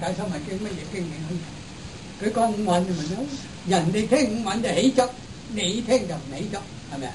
解深密經乜嘢經你可以？佢講五蘊咪咯，人哋聽五蘊就起執，你聽就唔起執，係咪啊？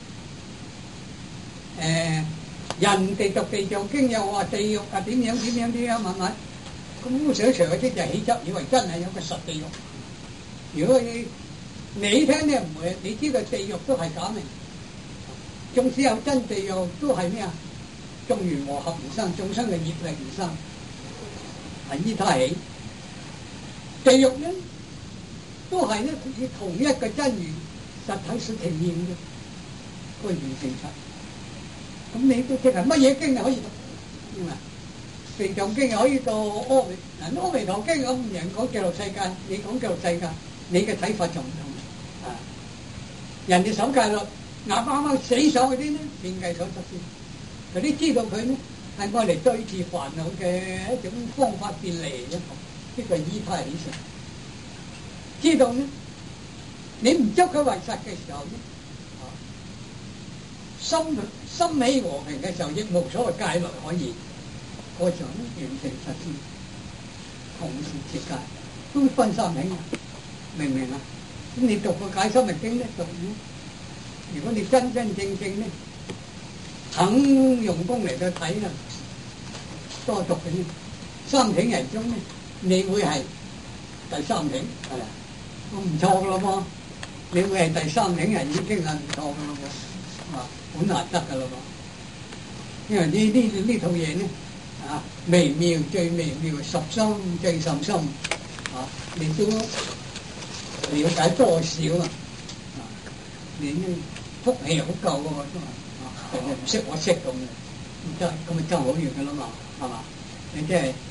人哋讀地藏經又話地獄啊點樣乜乜，咁想除嗰啲就起執，以為真係有個實地獄。如果你聽咧唔會，你知道地獄都係假名，縱使有真地獄都係咩啊？眾緣和合而生，眾生嘅業力而生，係依他起。地獄咧都係咧以同一個真如實體所呈現嘅個完成實。咁你都即係乜嘢經就可以讀？地藏經又可以讀阿彌陀經咁，人講極樂世界，你講極樂世界，你嘅睇法就唔同啊！人哋守戒律，啱啱死守嗰啲咧，遍計所得先，佢啲知道佢咧係愛嚟對治煩惱嘅一種方法便利一個，呢個依他起上。知道咧，你唔執佢為實嘅時候咧，心起和平嘅時候，亦無所謂戒律可言。嗰時候完成實踐，同時持戒，都分三領，明唔明啊？咁你讀個解深密經咧，讀咧，如果你真正咧，肯用功嚟到睇啦，多讀嘅咧，三領人中咧，你會係第三領，係咪？都唔錯噶咯噃，你會係第三領人已經係唔錯噶咯噃，好難得噶咯噃，因為呢套嘢咧。微妙最微妙，十心最甚深，你都了解多少啊？你福氣好夠喎，都係人哋唔識我識咁，咁咪爭好遠噶啦嘛，係嘛？你即係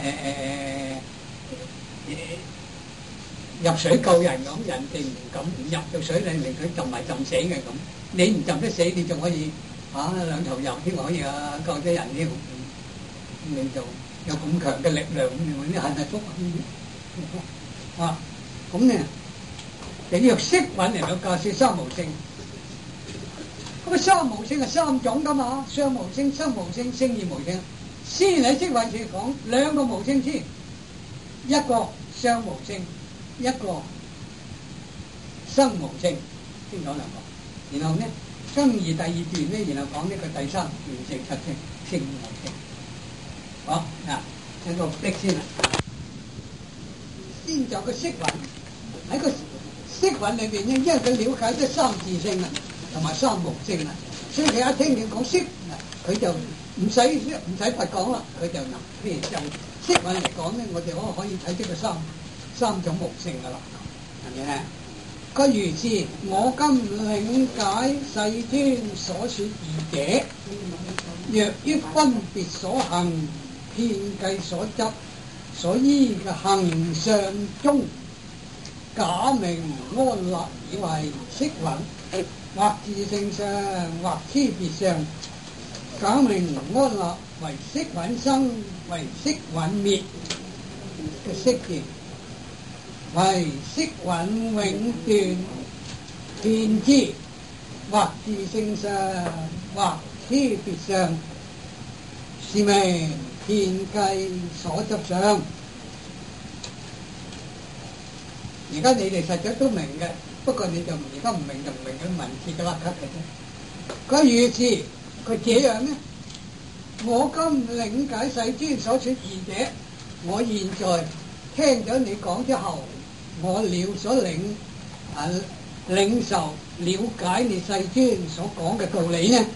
入水救人咁，人哋唔敢唔入到水裏面，佢浸埋浸死嘅咁，你唔浸得死，你仲可以兩頭游添，可以救啲人添。你就有咁強嘅力量，你係咪福啊？咁咧，你要識揾嚟到教説三無性。咁啊，三無性係三種噶嘛，相無性、生無性、勝義無性。先喺識揾處講兩個無性先，一個相無性，一個生無性，先講兩個。然後咧，更而第二段咧，然後講呢個第三完成實性勝義無性。好嗱，一個逼先啦。先就個識蘊喺個識蘊裏邊咧，因為佢了解咗三自性啊，同埋三無性啊，所以佢一聽見講識，佢就唔使佛講啦，佢就譬如就識蘊嚟講咧，我哋可以睇出個三種無性噶啦，係咪咧？佢如是，我今領解世尊所說義者，若於分別所行。遍計所執所依嘅行相中，假名安立以為識蘊，或自性上，或差別上，假名安立為識蘊生，為識蘊滅嘅識字，為識蘊永斷，遍之或自性上，或差別上，是名遍計所執相。而家你哋實際都明嘅，不過你就而家唔明就唔明，佢文字嘅甩咳嘅啫。佢如是，佢這樣呢？我今領解世尊所說義者，我現在聽咗你講之後，我領受了解你世尊所講嘅道理呢？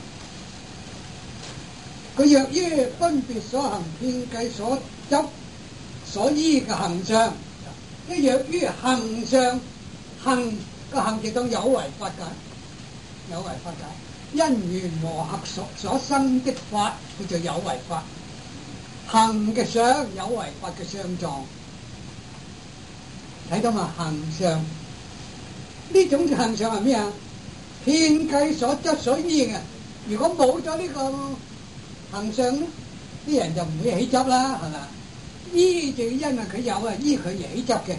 佢若於分別所行，遍計所執所依嘅行相，一若於行相，行個行就當有為法解，有為法解，因緣和合所生的法，叫做有為法。行嘅相，有為法嘅相狀，睇到嘛？行相呢種行相係咩啊？遍計所執所依嘅。如果冇咗呢個行相咧，啲人就唔會起執啦，係嘛？依就因為佢有啊，依佢而起執嘅。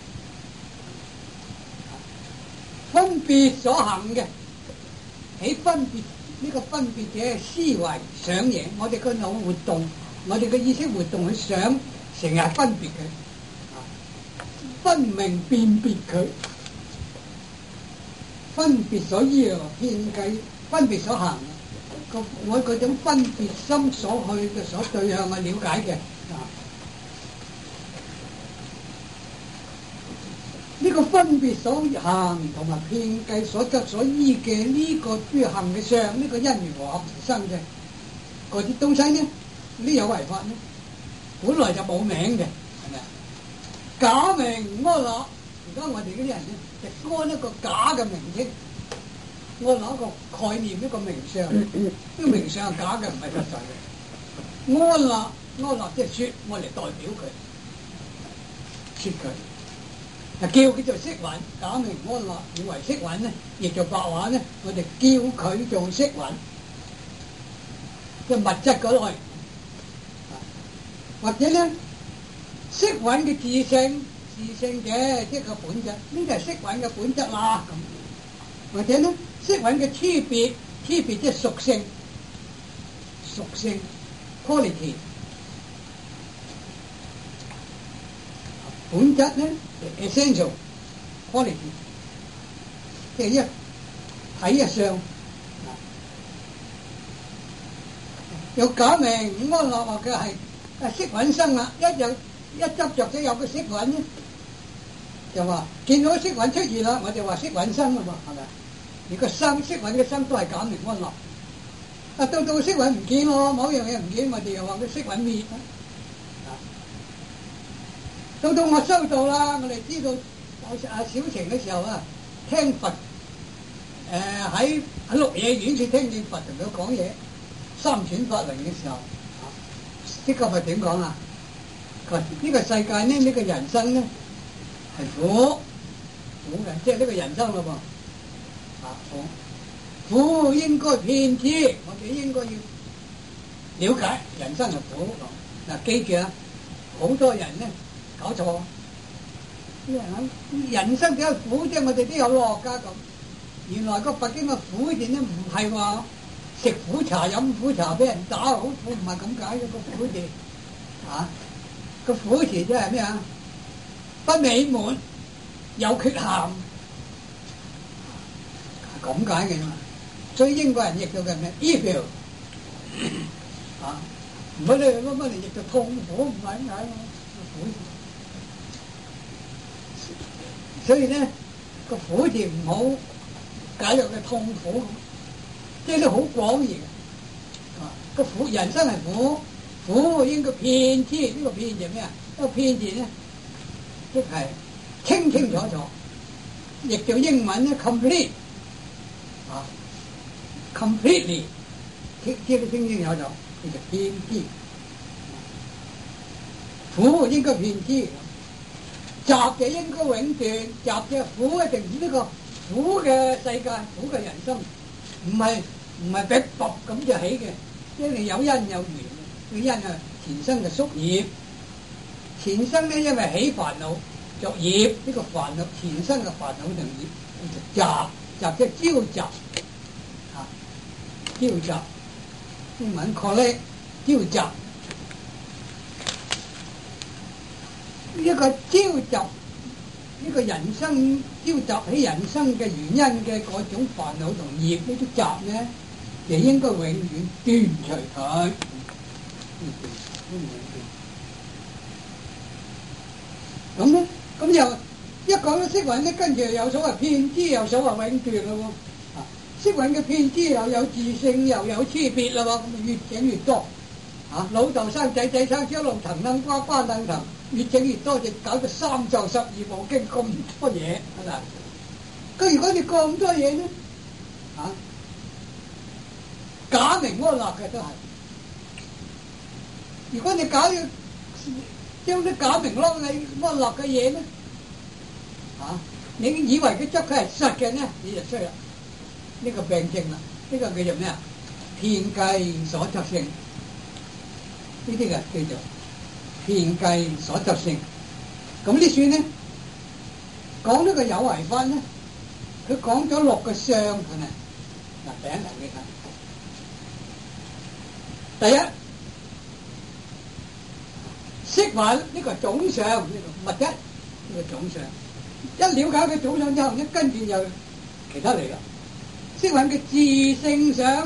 分別所行嘅，起分別呢個分別嘅思維想嘢，我哋個腦活動，我哋嘅意識活動去想成日分別佢，分明辨別佢，分別所依啊，遍計分別所行。我嗰種分別心所去嘅所對向嘅了解嘅，呢個分別所行同埋遍計所執所依嘅呢個諸行嘅相，呢個因緣和合而生嘅嗰啲東西呢，呢有為法呢，本來就冇名嘅，係咪啊？假名安立，而家我哋嗰啲人呢，就安一個假嘅名稱。我攞一個概念，一個名相，呢個名相係假嘅，唔係實在嘅。安立即係説，我嚟代表佢，説佢，叫佢做色蘊，假名安立，以為色蘊呢，亦做白話呢，我哋叫佢做色蘊，即係物質嗰類，或者呢，色蘊嘅自性嘅即係個本質，呢個係色蘊嘅本質啦咁，或者呢。色蘊嘅區別即係屬性 quality， 本質咧 essential quality， 即係一體一相。有假名安立或嘅係色蘊生啦，一執着咗有個色蘊咧，就話見到色蘊出現啦，我就話色蘊生啦喎，係咪？而個色蘊嘅生都係假名安立，到色蘊唔見咯，某樣嘢唔見，我哋又話佢色蘊滅啦。到我收到啦，我哋知道小情嘅時候啊，聽佛喺鹿野苑處聽見佛同佢講嘢，三轉法輪嘅時候，呢個佛點講啊？佢話呢個世界呢，呢個人生呢係苦嘅，即係呢個人生咯噃。苦應該遍知，我哋應該要了解人生係苦。嗱，記住啊，好多人咧搞錯，人生點解苦啫？我哋都有樂家咁。原來個佛經嘅苦字咧，唔係話食苦茶、飲苦茶俾人打好苦，唔係咁解嘅個苦字。個苦字即係咩啊？不美滿，有缺陷。咁解嘅嘛，所以英國人譯到嘅咩 evil 唔好你乜嚟譯到痛苦，唔係咁解咯。所以咧個苦字唔好解入嘅痛苦，即係都好廣義嘅。個苦人生係苦，苦應該遍知，呢個遍字咩啊？呢個遍字咧即係清清楚楚，譯做英文咧 complete。completely 知得清清楚楚，叫做遍知。苦應該遍知，集就應該永斷。集嘅苦一定指呢個苦嘅世界，苦嘅人生，唔係逼迫咁就起嘅，因為有因有緣。個因啊，前生嘅宿業，前生咧因為起煩惱作業，呢個煩惱前生嘅煩惱同業叫做集，即係召集。召集，英文 collect 召集，一個召集，呢個人生召集起人生嘅原因嘅嗰種煩惱同業呢啲集咧，就應該永遠斷除佢。咁咧，咁又一講到色蘊咧，跟住又有所謂遍知，有所謂永斷咯喎。色蘊嘅遍知又有自性，又有差別啦喎，咁越整越多。老豆生仔，仔生一路騰騰瓜瓜騰騰，越整越多，就搞到三藏十二部經咁多嘢，係咪？咁如果你咁多嘢咧，假名安立嘅都係。如果你將啲假名安立嘅嘢咧，你以為佢執佢係實嘅咧，你就衰啦。呢個病症啦，呢個叫做咩啊？遍計所執性，呢啲嘅叫做遍計所執性。咁呢算咧，講呢個有為法咧，佢講咗6個相係咪？嗱，第一嚟你睇，第一色蘊呢個總相，呢個物質呢個總相。一了解佢總相之後，一跟住又其他嚟啦。色蘊嘅自性相，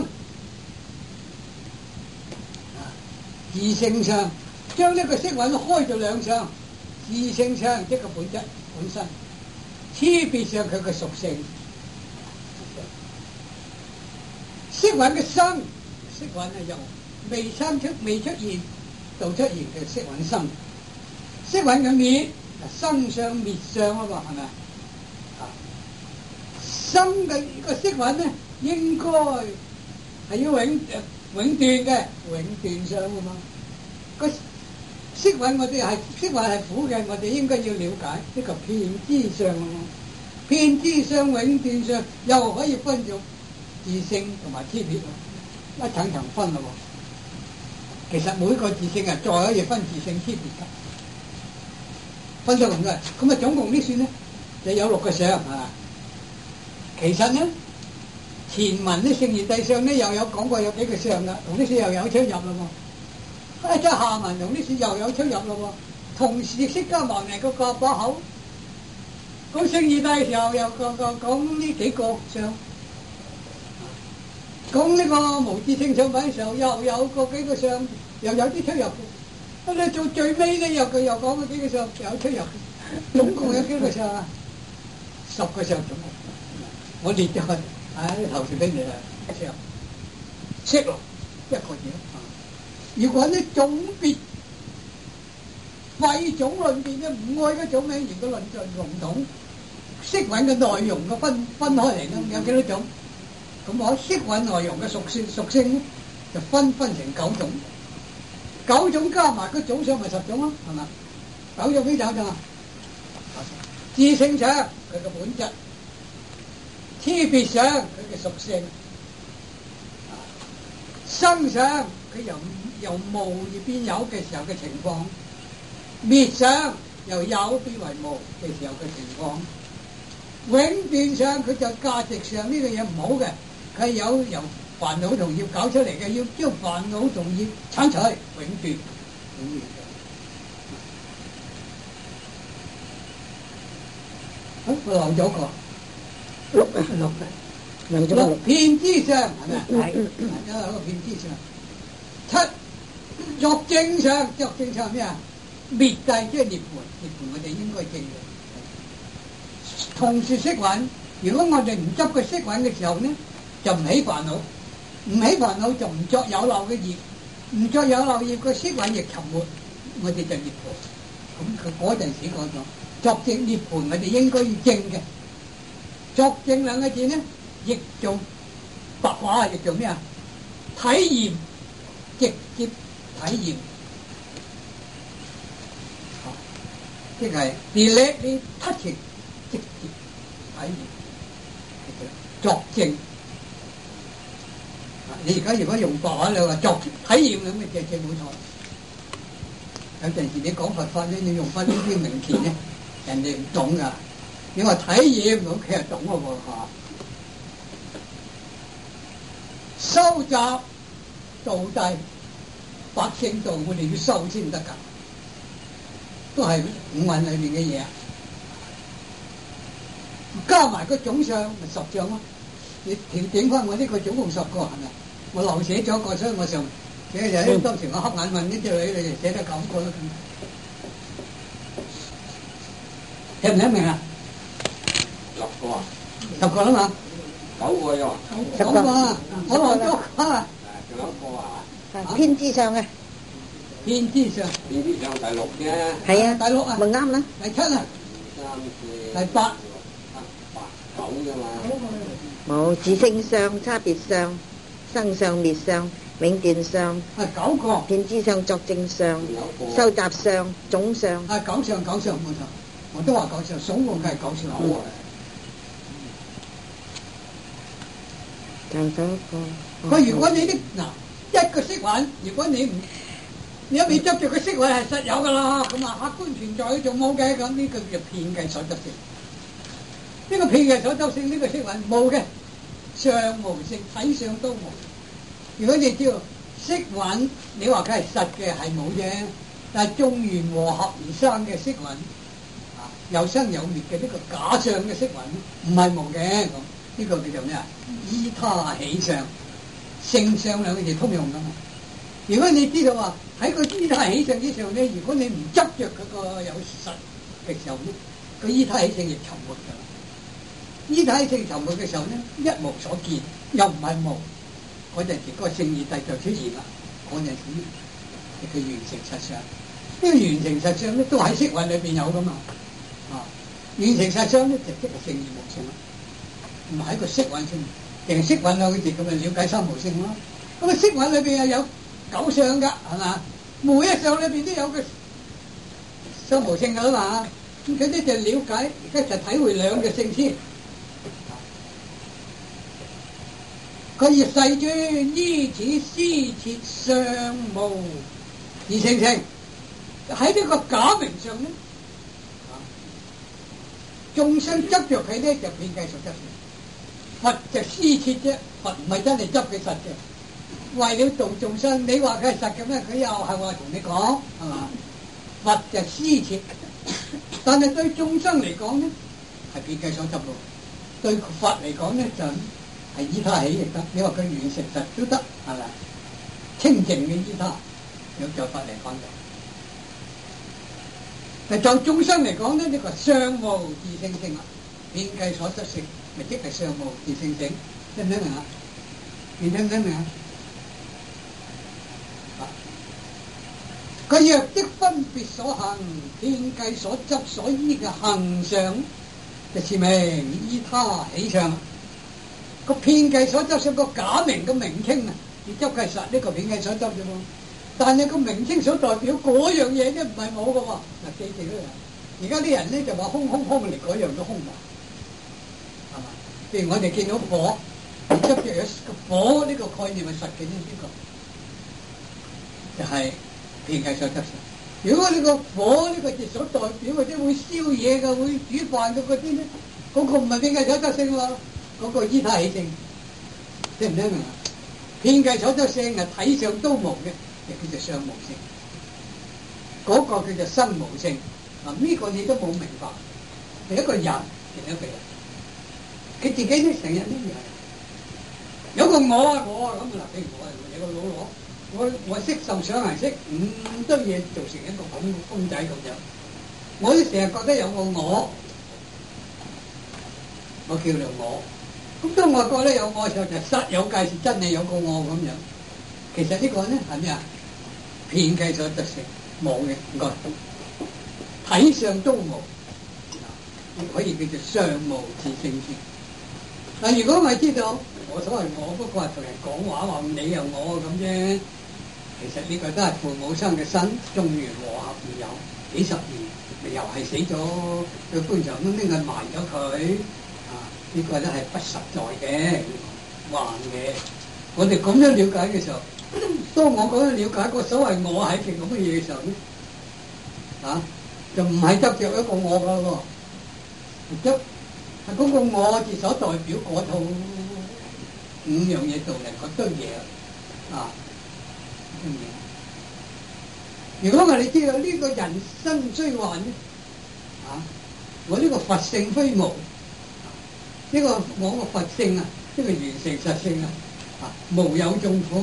自性相將呢個色蘊開咗兩相，自性相即係個本質本身，差別上佢嘅屬性。色蘊嘅生，色蘊係由未出現到出現嘅色蘊生。色蘊嘅滅，生相滅相啊嘛，係咪啊？生嘅個色蘊咧，應該係要永斷嘅，永斷相啊嘛。個色蘊我哋係色蘊係苦嘅，我哋應該要了解呢個遍知相啊嘛。遍知相、永斷相又可以分做自性同埋差別，一層層分咯。其實每個自性啊，再可以分自性差別㗎，分咗咁多。咁啊，總共呢算咧就有6個相啊。其實咧，前文啲聖賢諦相咧又有講過有幾個相㗎，同呢書又有出入咯喎。即係下文同呢書又有出入咯喎。同時釋迦牟尼個把口，咁聖賢諦嘅時候又講呢幾個相。講呢個無自性相品嘅時候，又有個幾個相，又有啲出入嘅。咁你做最尾咧，又講嗰幾個相有出入，總共有幾個相啊？10個相總共。我列咗去喺頭先俾你啦，相識咯一個字。如果呢總別廢總論別嘅唔愛嗰種名，如果論盡籠統色蘊嘅內容嘅分開嚟咧，有幾多種？咁我色蘊內容嘅屬性咧，就分成9種，9種加埋個總相咪10種咯，係嘛？9種幾種啊？自性相佢嘅本質，差別相佢嘅屬性，生相佢由無而變有嘅時候嘅情況，滅相由有變為無嘅時候嘅情況，永斷相佢就價值上呢個嘢唔好嘅。佢由煩惱同業搞出嚟嘅，要將煩惱同業剷除，永斷。我漏咗個6遍知相係咪？係，有個遍知相。7作證相，作證相咩啊？滅諦即係涅槃，涅槃我哋應該證嘅。同時色蘊，如果我哋唔執個色蘊嘅時候呢，就唔起煩惱，唔起煩惱就唔作有漏嘅業，唔作有漏業個色蘊亦沉沒，我哋就涅槃。咁佢嗰陣時講咗作證涅槃，我哋應該要證嘅。作證兩個字呢，亦做白話，亦做咩啊？體驗，直接體驗，即係 directly touching，直接體驗，作證。你而家如果用白話，你話作體驗咁嘅正冇錯。有陣時你講佛法咧，你用翻呢啲名詞咧，人哋唔懂噶。你話體驗，咁佢又懂喎嚇。收集道諦，百聖道，我哋要收先得㗎，都係5蘊裏面嘅嘢。加埋個總相咪10相咯。你調整翻我呢個總共10個係咪？我漏寫咗個，所以我就寫就當時我黑眼瞓呢隻女，你就寫得9個啦。聽唔聽明啊？10個啊？10個啦嘛？9個又9個啊！我漏咗啊！仲有1個啊？ 遍知相嘅。 遍知相。遍知相第6啫。係啊，第6啊。 咪啱啦。 第7啊。第8。9啫嘛。 冇自性相、差別相、生相、滅相、永斷相。 係9個。 遍知相、作證相、收集相、總相。 係9相冇錯，我都話9相，總共係9相。 就嗰個。 佢如果你啲一個色蘊，如果你一味執住個色蘊係實有㗎啦，咁啊客觀存在仲冇嘅，咁呢個叫遍計所得性。呢個遍計所得性呢個色蘊冇嘅，相無性，體相都無。如果你知道色蘊，你話佢係實嘅係冇啫， 但係眾緣和合而生嘅色蘊，有生有滅嘅呢個假相嘅色蘊，唔係無嘅咁。呢個叫做咩啊？依他起相，性相兩個字通用噶嘛。如果你知道話喺個依他起相之上咧，如果你唔執着嗰個有實嘅時候咧，個依他起相亦沉沒㗎。依他起相沉沒嘅時候咧，一無所見，又唔係無，嗰陣時嗰個聖義諦就出現啦。嗰陣時佢完成實相，呢個完成實相咧都喺色蘊裏邊有噶嘛。完成實相咧就即係聖義無性啦，唔係喺個色蘊先，定係色蘊兩個字咁咪了解三無性咯。咁啊色蘊裏邊有九相噶，係嘛？每一相裏邊都有個三無性噶嘛。咁佢呢就了解，而家就體會兩個性先。佢以世尊依此施設相無二性性，喺呢個假名上咧，眾生執着佢咧就遍計所執嘅，佛就施設啫，佛唔係真係執佢實嘅，為了度眾生，你話佢係實嘅咩？佢又係話同你講係嘛？佛就施設，但係對眾生嚟講咧係遍計所執咯，對佛嚟講咧就係依他起亦得，你話佢完成實都得，係咪？清淨嘅依他，有就法嚟講嘅。但就眾生嚟講咧，呢個相無自性性啦，遍計所執性，咪即係相無自性性，聽唔聽明啊？你聽唔聽明啊？佢若的分別所行，遍計所執所依嘅行相，就是名依他起相。個遍計所執上個假名嘅名稱啊，你執係實呢個遍計所執啫喎，但係個名稱所代表嗰樣嘢咧唔係冇嘅喎。嗱，記住啦，而家啲人咧就話空空空嚟，嗰樣都空埋，係嘛？譬如我哋見到火，執着有個火呢個概念係實嘅呢個，就係遍計所執上。如果你個火呢個字所代表或者會燒嘢嘅、會煮飯嘅嗰啲咧，嗰個唔係遍計所執性喎。嗰個依他起性，聽唔聽明啊？遍計所執性係體上都無嘅，就叫做相無性。嗰個叫做生無性。呢個你都冇明白。係一個人，另一個人，佢自己都成日呢樣。有個我啊咁嗱，譬如我係有個老羅，我識受想行識咁多嘢做成一個公仔咁樣，我都成日覺得有個我叫做我。咁當我覺得有我嘅時候，就實有界是真係有個我咁樣。其實呢個咧係咩啊？遍計所執性冇嘅，唔該。體上都無，可以叫做相無自性性。但如果我知道我所謂我，不過係同人講話話你又我咁啫。其實呢個都係父母生嘅身，眾緣和合而有，幾十年又係死咗，個棺材咁拎去埋咗佢。呢個咧係不實在嘅，幻嘅。我哋咁樣了解嘅時候，當我咁樣了解個所謂我係件咁嘅嘢嘅時候咧，就唔係執着一個我噶喎，執係嗰個我字所代表嗰套五樣嘢做嚟嗰堆嘢啊。如果我哋知道呢個人生雖幻咧，我呢個佛性非無。呢個我個佛性啊，呢個完成實性啊，無有眾苦，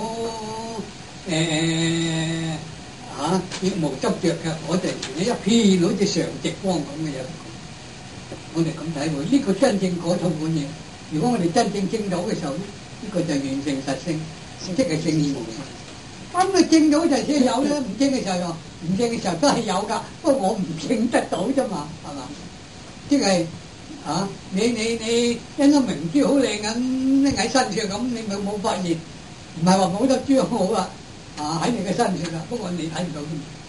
亦無執着嘅，我哋一片好似常寂光咁嘅嘢。我哋咁睇喎，呢個真正嗰套本嘢。如果我哋真正證到嘅時候咧，呢個就完成實性，即係聖義無性。咁你證到就先有啦，唔證嘅時候唔證嘅時候都係有㗎，不過我唔證得到啫嘛，係嘛？即係。你一粒明珠好靚咁拎喺身上咁，你咪冇發現，唔係話冇得珠好啦，喺你嘅身上啦，不過你睇唔到啫。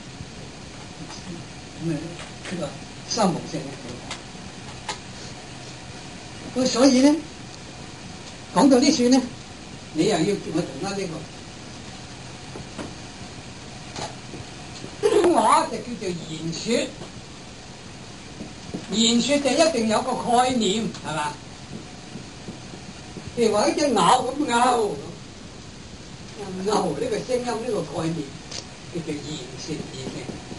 咁呢個三無性嘅。咁所以咧，講到呢處咧，你又要叫我同啱呢個話就叫做言說。言說就一定有個概念，係嘛？譬如話一隻牛咁牛呢個聲音呢個概念叫做言說而成。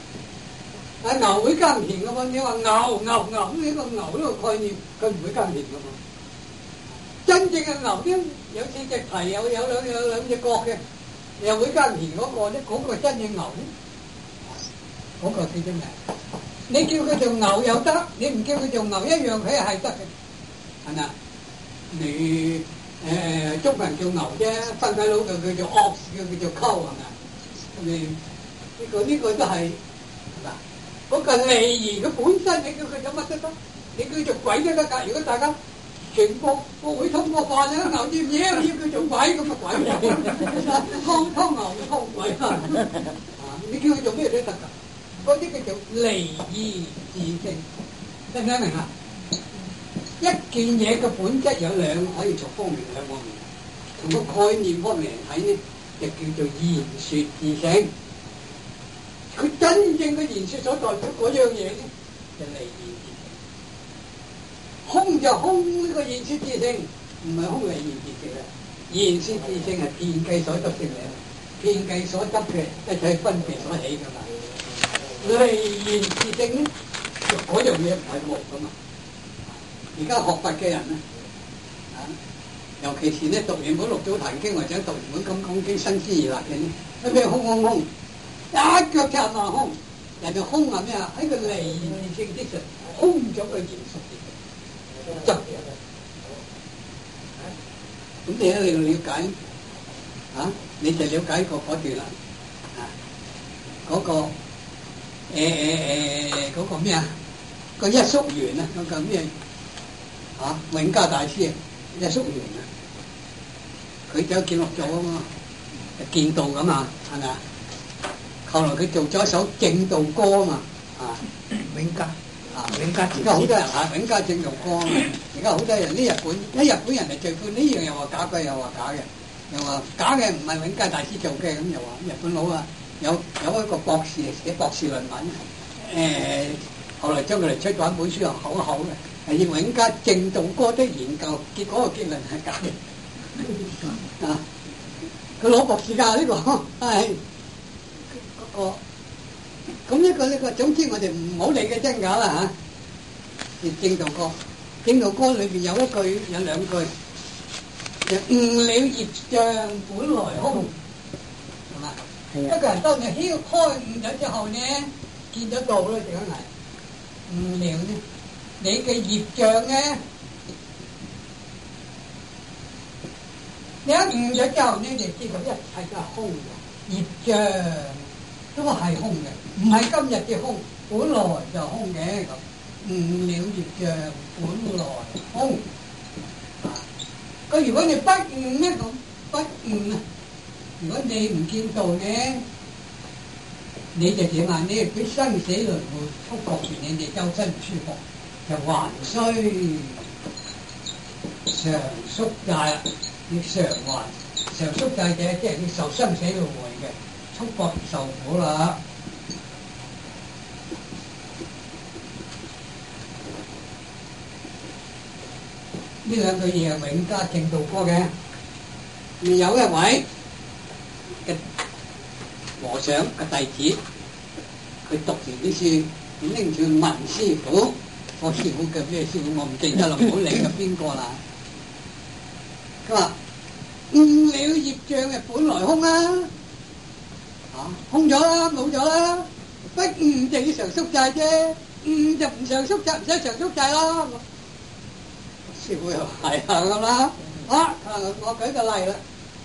牛會耕田嘅喎，你話牛呢個牛呢個概念，佢唔會耕田嘅喎。真正嘅牛咧，有四隻蹄，有兩隻角嘅，又會耕田嗰個咧，嗰個真正牛咧，嗰個叫做牛。你叫佢做牛又得，你唔叫佢做牛一樣，佢係得嘅，係咪？你中國人叫牛啫，新界佬就叫做 ox， 叫做溝，係咪？呢個都係嗱，嗰個利益佢本身，你叫佢做乜都得，你叫做鬼都得㗎。如果大家全國會通過飯咧，牛知唔知？要叫做鬼咁嘅鬼，偷牛偷鬼啊！你叫佢做咩都得㗎。嗰啲叫做利益自性，聽唔聽明啊？一件嘢嘅本質有可以從兩方面，從個概念方面嚟睇呢，就叫做言說自性。佢真正嘅言說所代表嗰樣嘢咧，就利益自性。空就空呢個言說自性，唔係空利益自性啦。言說自性係遍計所得性嚟，遍計所得嘅一切分別所起㗎嘛。利言自性咧，嗰樣嘢唔係冇噶嘛。而家學佛嘅人咧，尤其是咧讀完本六祖壇經或者讀完本金剛經生之二辣嘅咧，咩空，一腳踏埋空，人哋空係咩啊？喺個利言自性之上，空咗個言說自性，執嘅。咁你咧，你了解你就了解過嗰段啦，嗰個。嗰個咩啊？個一宿元啊，嗰個咩永嘉大師啊，一宿元啊，佢走見六祖啊嘛，見道咁嘛，係咪啊？後來佢做咗一首正道歌啊嘛，永嘉而家好多人永嘉正道歌啊嘛，而家好多人日本人係最歡呢樣又話假嘅，又話假嘅，又話假嘅唔係永嘉大師做嘅，咁又話日本佬啊。有一個博士寫博士論文，後來將佢哋出咗一本書，好嘅，係以永嘉正道歌的研究，結果個結論係假嘅。佢攞博士㗎呢個，係嗰個。咁呢個，總之我哋唔好理嘅真假啦嚇。正道歌裏邊有兩句，就悟了業障本來空。一個人當你開悟咗之後呢，見咗道咧，就係悟了呢，你嘅業障呢，你一悟咗之後呢，就知道一切都係空嘅，業障都係空嘅，唔係今日嘅空，本來就空嘅咁。悟了業障本來空。如果你不悟呢，咁不悟啊！如果你唔見道咧，你就點啊？你係俾生死輪迴束縛住你哋周身唔舒服，就還需常宿債啦。你償還常宿債者，即係你受生死輪迴嘅束縛受苦啦。呢兩句嘢係永嘉正道歌嘅，有一位嘅和尚嘅弟子，佢讀完啲書，佢拎住問師傅，我師傅叫咩師傅我唔記得啦，唔好理佢邊個啦。佢話悟了業障嘅本來空啊，空咗啦，冇咗啦，不悟就要常宿債啫，悟就唔常宿債，唔使常宿債啦。師傅又係咁啦，我舉個例啦。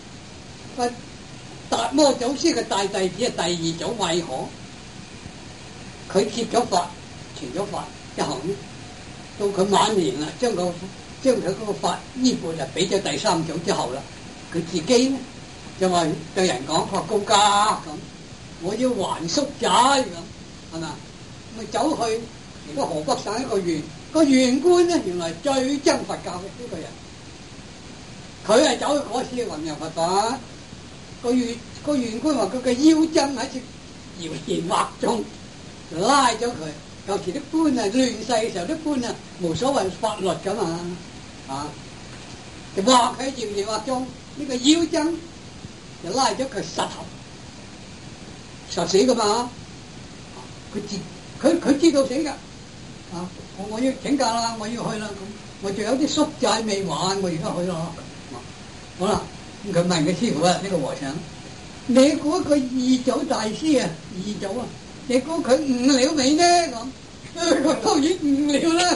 達摩祖師嘅大弟子係第二祖慧可，佢接咗法，傳咗法之後呢，到佢晚年啦，將佢嗰個法衣缽就俾咗第三祖之後啦，佢自己呢就話對人講：佢話高家咁，我要還宿債咁，係咪？咪走去而家河北省一個縣官咧，原來最憎佛教嘅呢個人，佢係走去嗰次弘揚佛法。個縣官話佢嘅腰針喺處謠言惑眾，就拉咗佢。尤其啲官啊亂世嘅時候，啲官啊無所謂法律噶嘛，就話佢謠言惑眾，呢個腰針就拉咗佢實頭，實死噶嘛。 佢知道死㗎。啊！我要請假啦，我要去啦，咁我仲有啲宿債未還，我而家去咯。好啦，咁佢問佢師傅啊，呢個和尚，你估佢二祖大師啊，二祖啊，你估佢悟了未呢？咁佢當然悟了啦。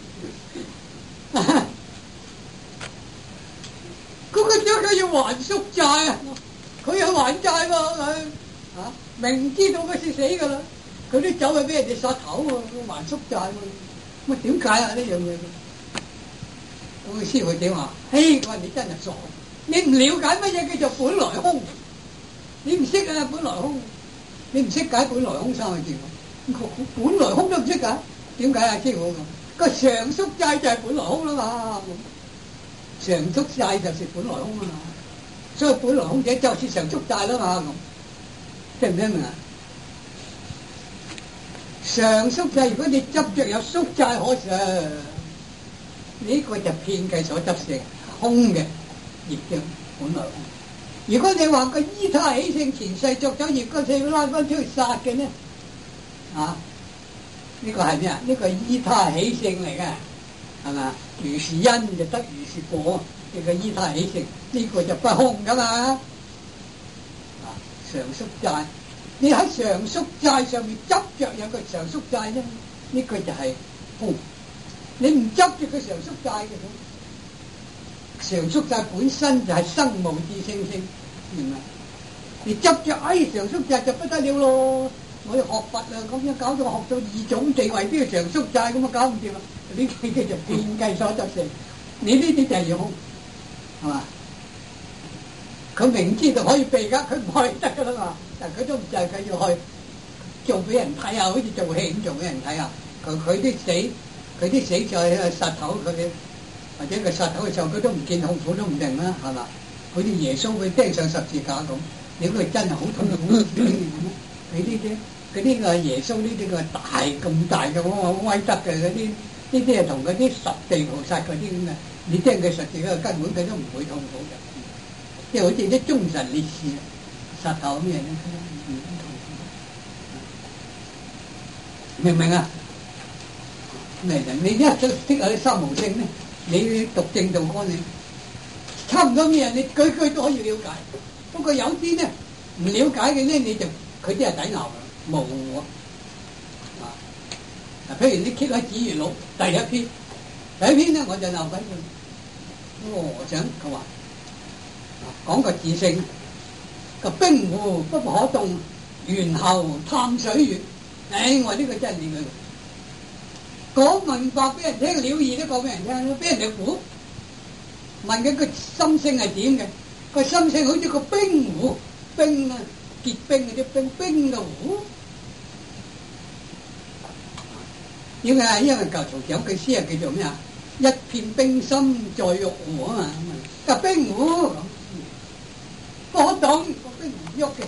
咁佢點解要還宿債啊？佢要還債喎，佢明知道佢是死㗎啦。佢都走去俾人哋殺頭喎，還宿債喎，乜點解啊呢樣嘢？咁師傅點話？嘿，佢話你真係傻，你唔了解乜嘢叫做本來空，你唔識啊本來空，你唔識解本來空三個字，本來空都唔識解，點解啊師傅？個常宿債就係本來空啦嘛，常宿債就是本來空啊嘛，所以本來空者就是常宿債啦嘛，聽唔聽明啊？常宿債，如果你執着有宿債可償，呢個就遍計所執成空嘅業障本來空。如果你話個依他起性前世作咗業，嗰世要拉翻出去殺嘅呢？呢個係咩啊？呢個係依他起性嚟嘅，係嘛？如是因就得如是果，呢個依他起性，呢個就不空噶嘛。常宿債。你喺常宿債上面執着有個常宿債咧，呢個就係空。你唔執住個常宿債嘅，常宿債本身就係生無自性性，明嘛？你執着常宿債就不得了咯。我要學佛啊，咁樣搞到學到二種地位都要常宿債，咁啊搞唔掂啦。呢啲叫做遍計所執成，你呢啲就係要空，係嘛？佢明知道可以避㗎，佢唔可以得㗎啦嘛。但佢都唔就係佢要去做俾人睇下，好似做戲咁做俾人睇下。佢啲死在殺頭佢，或者佢殺頭嘅時候，佢都唔見痛苦都唔定啦，係嘛？好似耶穌佢釘上十字架咁，你估佢真係好痛苦嘅咩？佢呢個耶穌呢啲個大咁大嘅好威德嘅嗰啲，呢啲係同嗰啲十地菩薩嗰啲咁嘅，你釘佢十字架根本佢都唔會痛苦嘅，即係好似啲忠臣烈士。殺頭咩咧？明唔明啊？明唔明？你一識下啲三無性咧，你讀正道觀你差唔多咩嘢，你句句都可以了解。不過有啲咧唔了解嘅咧，你就佢啲係抵鬧模糊啊。嗱，譬如你揭開《指月錄》第一篇咧，我就鬧緊佢。和尚佢話講個自性。個冰湖不可動，猿猴探水月。我話呢個真係掂佢講明白俾人聽，了義都講俾人聽，俾人哋估。問佢個心性係點嘅？個心性好似個冰湖，冰啊結冰嗰啲冰嘅湖。點解？因為舊曹有句詩係叫做咩啊？一片冰心在玉湖啊嘛，個冰湖。不可動，個冰唔喐嘅。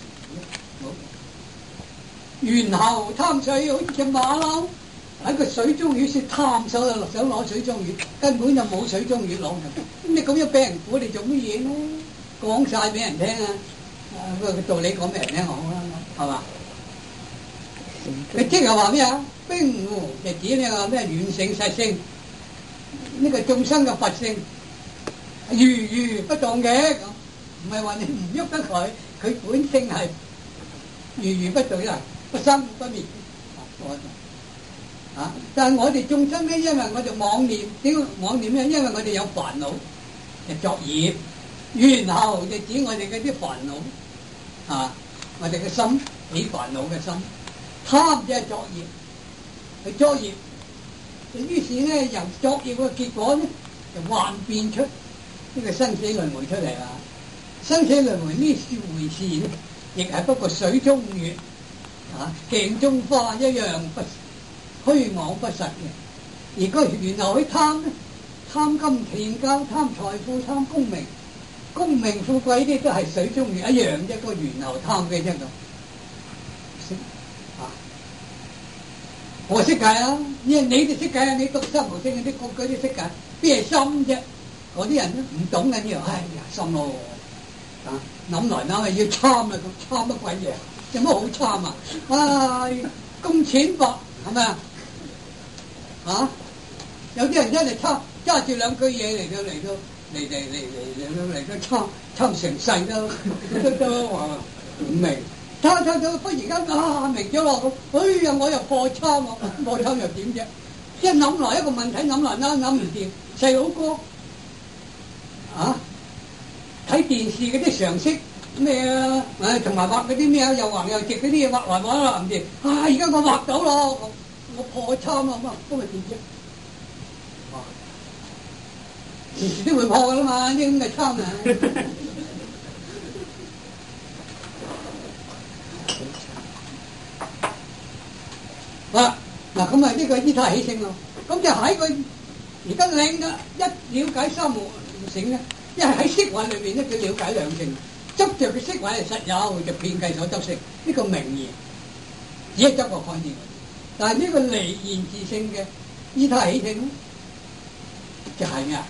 猿猴貪水，好似隻馬騮喺個水中月，說貪手就想攞水中月，根本就冇水中月攞嘅。咁你咁樣俾人估，你做乜嘢咧？講晒俾人聽啊！個道理講俾人聽好啦，係嘛？佢即係話咩啊？冰湖就指呢個咩軟性實性，呢個眾生嘅佛性如不動嘅咁。唔係話你唔喐得佢，佢本性係如不動啦，不生不滅但係我哋眾生咧，因為我哋妄念，點妄念咧？因為我哋有煩惱，就作業。猿猴就指我哋嗰啲煩惱，我哋嘅心起煩惱嘅心，貪就係作業，去作業。於是咧，由作業嘅結果咧，就幻變出呢個生死輪迴出嚟啦。生死輪迴呢回事咧，亦係不過水中月、鏡中花一樣不虛妄不實嘅。而個猿猴去貪咧，貪金錢交、貪財富、貪功名富貴啲都係水中月一樣啫。個猿猴貪嘅啫咁。我識計啊，因為你哋識計啊，你讀三無性嗰啲個個都識計，邊係心啫？嗰啲人都唔懂緊要，哎呀心咯。諗來諗去要參啊，咁參乜鬼嘢？有乜好參啊？ 咁淺薄，係咪啊？啊！有啲人真係揸住兩句嘢嚟到參成世都話唔明。參到忽然間明咗咯，哎呀我又破參喎，破參又點啫？一諗來一個問題諗來諗唔掂，細佬哥啊睇電視嗰啲常識咩啊？同埋畫嗰啲咩啊又橫又直嗰啲嘢畫來畫唔掂，而家我畫到咯，我破參啊嘛，咁咪點啫？時時都會破噶啦嘛，呢咁嘅參啊！嗱咁啊呢個依他起性咯，咁就喺佢而家領嘅一了解三無性咧，一係喺色蘊裏邊咧，佢了解兩性，執着嘅色蘊係實有，就遍計所執性，呢個名言只係執個概念。但係呢個離言自性嘅依他起性咧，就係咩啊？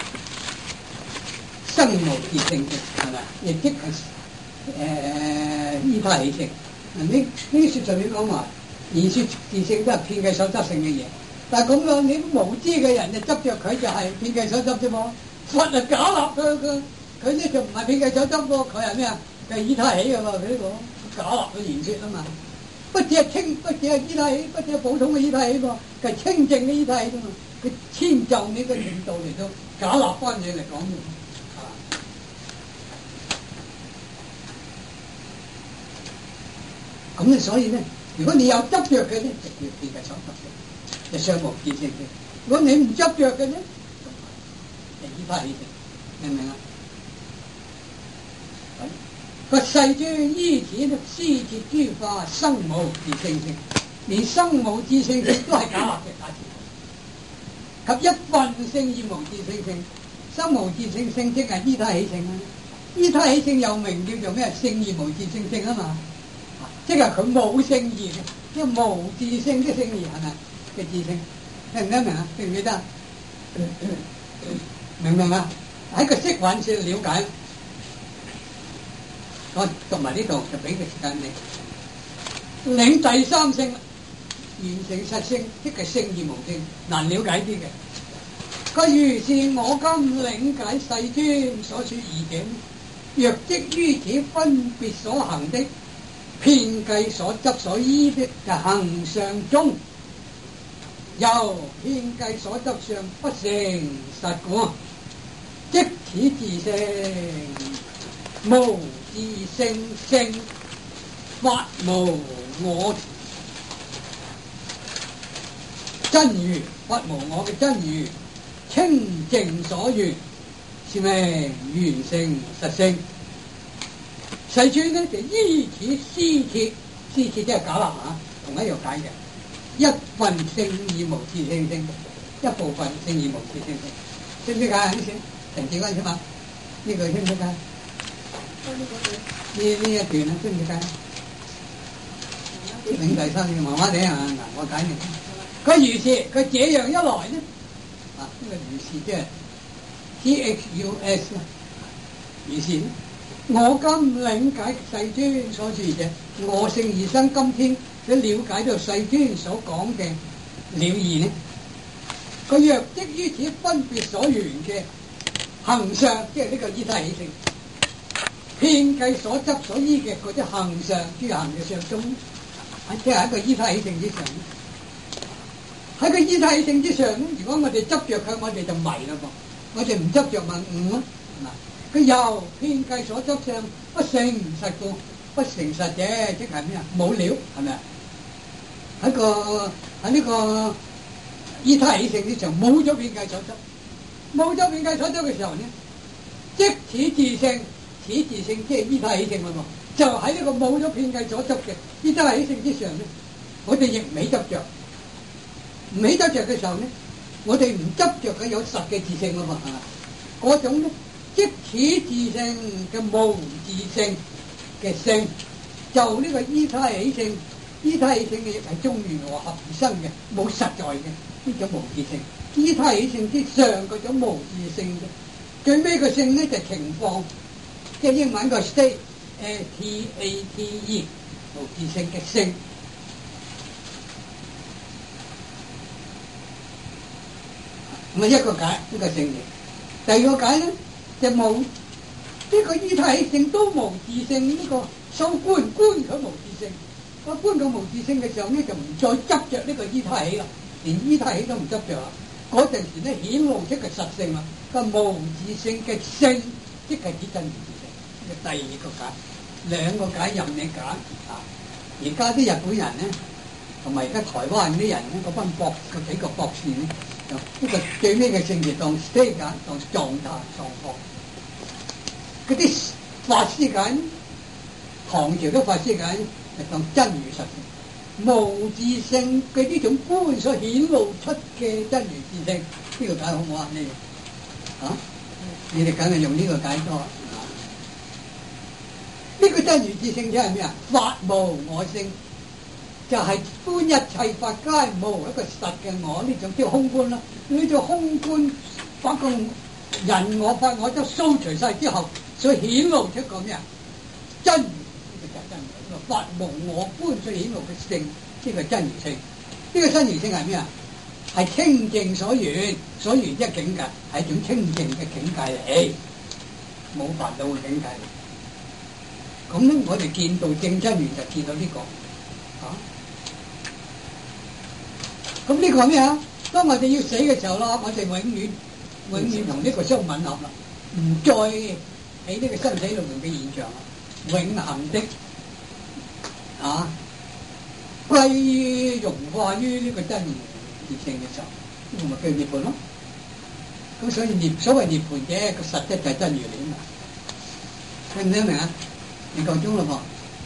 生無自性嘅係咪？亦即係依他起性。呢説上面講話。言說自性都係遍計所執性嘅嘢，但係咁樣你無知嘅人就執着佢就係遍計所執啫嘛。佛係假立佢呢就唔係遍計所執喎，佢係咩啊？佢係依他起㗎嘛，佢呢個假立嘅言說啊嘛。不只係依他起，不只係普通嘅依他起喎，佢係清淨嘅依他起啫嘛。佢遷就呢個領導嚟到假立翻嘢嚟講嘅。咁咧，所以咧。如果你有執着嘅咧，就叫遍計所執性，就相無自性嘅。如果你唔執着嘅咧，就依他起性，明唔明啊？個世尊依此咧，施設諸法生無自性性，連生無自性性都係假立嘅假設。及一分性而無自性性，生無自性性即係依他起性啦。依他起性又名叫做咩？性而無自性性啊嘛。即係佢冇性義嘅，即係無自性嘅性義係咪嘅自性？聽唔聽明啊？記唔記得？明唔明啊？喺個色蘊先了解。我讀埋呢度就俾個時間你。領第三性，完成實性，即係性而無性，難了解啲嘅。佢如是我今領解世尊所說義境，若即於此分別所行的。遍計所執所依的行相中，由遍計所執相不成實果，即此自性無自性性，法無我真如，法無我嘅真如，清淨所緣，是名圓成實性。世尊呢就依此施設即係假立啊，同一樣解嘅。一分性而無自性性，一部分性而無自性性，識唔識解啊？呢先陳志軍先嘛？呢句識唔識解？呢一段啊，識唔識解？領第三性麻麻地啊，嗱我解明。佢如是，佢這樣一來呢，呢個如是即係 THUS 啦，如是呢。我今領解世尊所說嘅我性而生，今天都了解到世尊所講嘅了義呢，佢若即於此分別所緣嘅行相，即係呢個依他起性，遍計所執所依嘅嗰啲行相諸行嘅相中，即係一個依他起性之上。喺個依他起性之上，如果我哋執着佢，我哋就迷啦噃；我哋唔執着問悟咯，係嘛？佢又遍計所執相不成實故，不成實嘅即係咩啊？冇料係咪啊？喺呢個依他起性之上冇咗遍計所執，冇咗遍計所執嘅時候呢，即此自性，此自性即係依他起性啦喎，就喺呢個冇咗遍計所執嘅依他起性之上呢，我哋亦唔起執着，唔起執着嘅時候呢，我哋唔執着佢有實嘅自性啦嘛，係嘛？嗰種呢。即此自性嘅無自性嘅性，就呢個依他起性，依他起性嘅亦係中緣和合而生嘅，冇實在嘅呢種無自性。依他起性之上嗰種無自性嘅，最尾個性咧就情況，即係英文個 state，state 無自性嘅性。 咁啊一個解呢個聖義。第二個解咧就無呢個依體性都無自性，呢個修觀佢無自性。個觀佢無自性嘅時候咧，就唔再執着呢個依體啦，連依體都唔執着啦。嗰陣時咧顯露出嘅實性啦，個無自性嘅性，即係指真如自性。呢個第二個解，兩個解任你揀啊！而家啲日本人咧，同埋而家台灣啲人咧，嗰班幾個博士咧，就呢個最尾嘅聖義當 state 解，當狀態狀況。嗰啲法師解，唐朝嘅法師解，就當真如實性。無自性嘅呢種觀所顯露出嘅真如自性，呢個解好唔好啊？你啊，你哋梗係用呢個解多。呢個真如自性即係咩啊？法無我性，就係觀一切法皆無一個實嘅我，呢種叫空觀啦。呢種空觀把個人我法我都掃除晒之後，所顯露出個咩啊？真如，呢個就係真如。呢個法無我觀所顯露嘅性，呢個真如性。呢個真如性係咩啊？係清淨所緣，所緣即係境界，係一種清淨嘅境界嚟，冇煩惱嘅境界。咁咧，我哋見到正真如就見到呢個，咁呢個係咩啊？當我哋要死嘅時候啦，我哋永遠同呢個相吻合啦，唔再喺呢個身體裏面嘅現象啦，永恆的歸融化於呢個真如自性嘅時候，呢個咪叫涅槃咯。咁所以所謂涅槃嘅個實質就係真如嚟啊嘛，聽唔聽明啊？你夠鐘啦噃，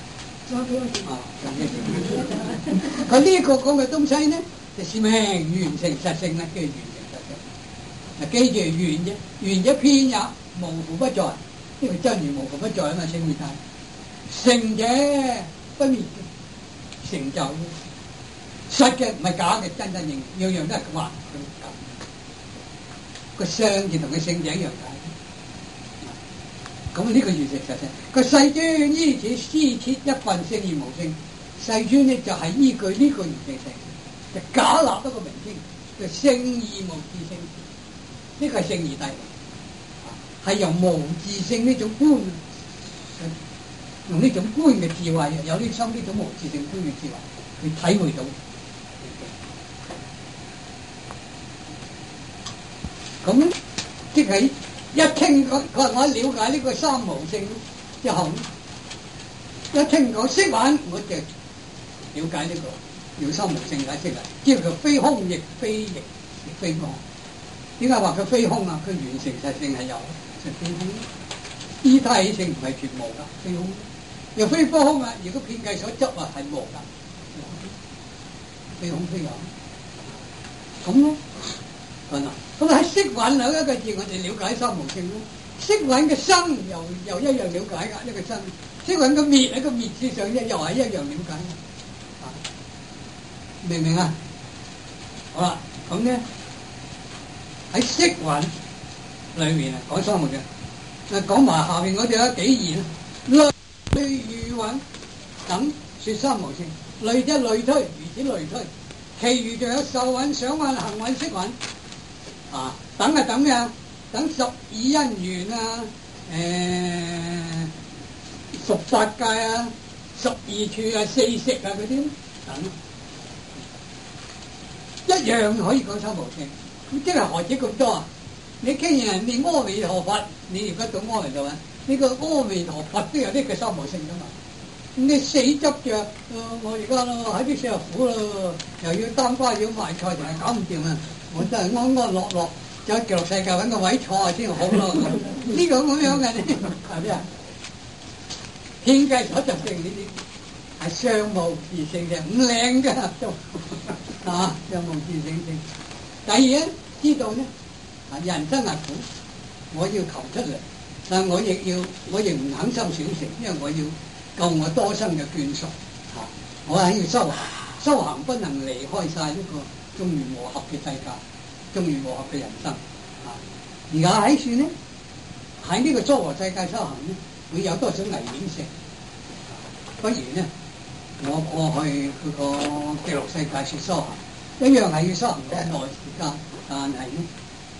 佢呢個講嘅東西呢，就是名緣成實性啦，叫緣成實性。嗱，記住緣啫，緣一偏也，無乎不在。呢個真如無乎不在啊嘛，聖義體。成者不滅，成就實嘅唔係假嘅，真正樣樣都係話佢個相字同佢性者一樣解。咁呢個緣成實性，個世尊依此施設一份聖義無性。世尊呢就係依據呢個緣成性，就假立一個名稱，叫聖義無自性。呢個係聖義諦，係由無自性呢種觀，用呢種觀嘅智慧，有呢種無自性觀嘅智慧，去體會到。咁即係。一聽講佢話我了解呢個三無性之後，一聽講識玩，我就了解呢個了三無性解釋啦。即係佢非空亦非亦非我。點解話佢非空啊？佢緣成實性係有，就非空。依體性唔係全無噶，非空。又非不空啊！如果遍計所執啊，係無噶，非空非有。咁咯。咁喺識蘊兩一個字，我哋了解三無性咯。識蘊嘅生又一樣了解噶，呢個生。識蘊嘅滅喺個滅字上又係一樣了解。明唔明啊？好啦，咁咧喺識蘊裏面啊，講三無性。講埋下邊嗰啲有幾言啊？類餘蘊等說三無性，類即類推，如此類推。其餘仲有受蘊、想蘊、行蘊、識蘊。等係等咩啊？等12因緣啊，屬法界啊，12處啊，4識啊嗰啲等，一樣可以講三無性。咁即係何止咁多啊？你傾人哋念阿彌陀佛，你而家讀阿彌陀佛，呢個阿彌陀佛都有呢個三無性噶嘛？你死執着，我而家咯喺啲死入苦咯，又要擔瓜要賣菜，仲係搞唔掂啊！我真係安安樂樂，就喺極樂世界揾個位坐下先好咯。呢個咁樣嘅呢，係咩啊？遍計所執性呢啲係相無自性嘅，唔靚嘅都相無自性性。第二咧，知道呢，人生係苦，我要求出嚟，但係我亦唔肯修小乘，因為我要救我多生嘅眷屬。我係要修行，修行不能離開晒呢個眾緣和合嘅世界，眾緣和合嘅人生。而家喺算呢，喺呢個娑婆世界修行呢，會有多少危險性？不如呢，我過去嗰個極樂世界說修行，一樣係要修行嘅耐時間，但係呢，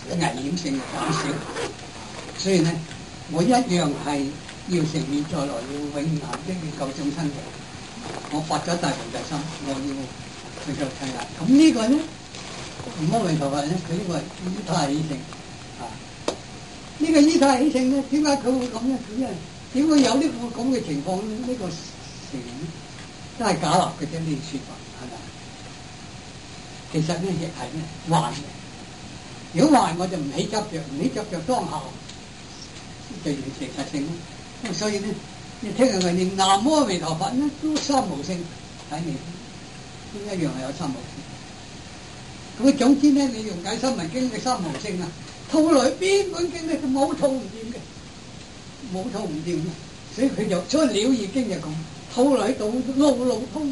危險性減少。所以咧，我一樣係要成滅再來，要永恆的要救眾生嘅。我發咗大菩提心，我要去做契約。咁呢個咧，阿彌陀佛咧，佢呢個係依他起性啊。呢個依他起性咧，點解佢會咁咧？佢因為點會有呢個咁嘅情況咧？呢個成都係假立嘅啫，呢啲説法係咪？其實咧亦係咩幻嘅。如果幻我就唔起執着，唔起執着當下就完成實性咯。咁所以咧，你聽人哋念南無阿彌陀佛咧，都三無性喺你，都一樣係有三無性。咁總之咧，你用解深文經嘅三無性啊，套來邊本經咧，佢冇套唔掂嘅，冇套唔掂嘅，所以佢就所以了義經就咁套來到路路通。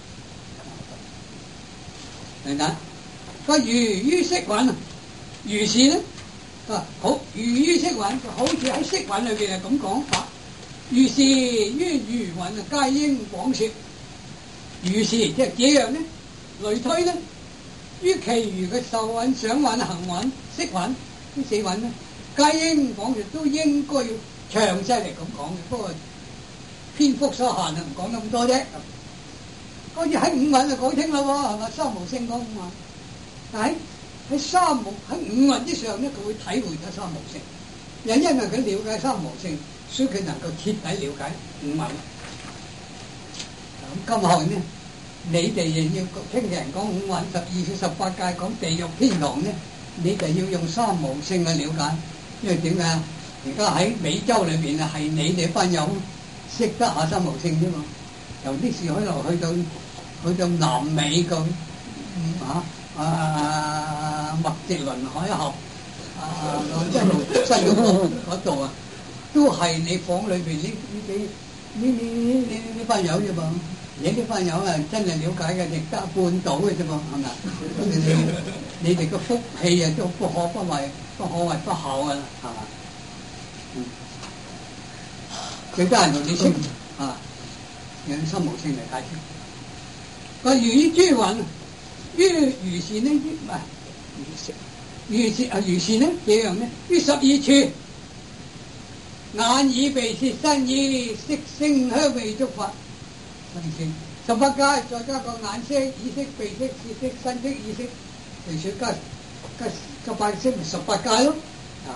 明唔明？個如於色蘊啊，如是咧，好如於色蘊，就好似喺色蘊裏邊係咁講法。如是於餘蘊啊，皆應廣說。如是即係這樣咧，類推咧，於其餘嘅受蘊、想蘊、行蘊、識蘊呢四蘊咧，皆應廣說，都應該要詳細嚟咁講嘅。不過篇幅所限啊，唔講咁多啫。嗰啲喺五蘊就講清啦喎，係咪？三無性講五蘊，但係喺五蘊之上咧，佢會體會咗三無性。又因為佢了解三無性，所以佢能夠徹底了解五蘊。咁今後呢，你哋亦要聽人講五蘊、12處18界講地獄天堂咧，你就要用三無性去了解。因為點解啊？而家喺美洲裏邊啊，係你哋班友識得下三無性啫嘛。由啲事可能去到南美咁麥哲倫海峽一路西嗰度啊，都係你房裏邊呢班友啫嘛。你呢班友啊，真係了解嘅，亦得半島嘅啫嘛，係咪？你哋個福氣啊，都不可謂不孝噶啦，係嘛？最多人同你識啊，用三無性嚟解釋。個如於諸蘊，於如是呢？唔係如是呢？這樣呢？於12處，眼耳鼻舌身意色聲香味觸法，18界再加個眼色、耳色、鼻色、舌色、身色、意識，隨說加8色咪18界咯。啊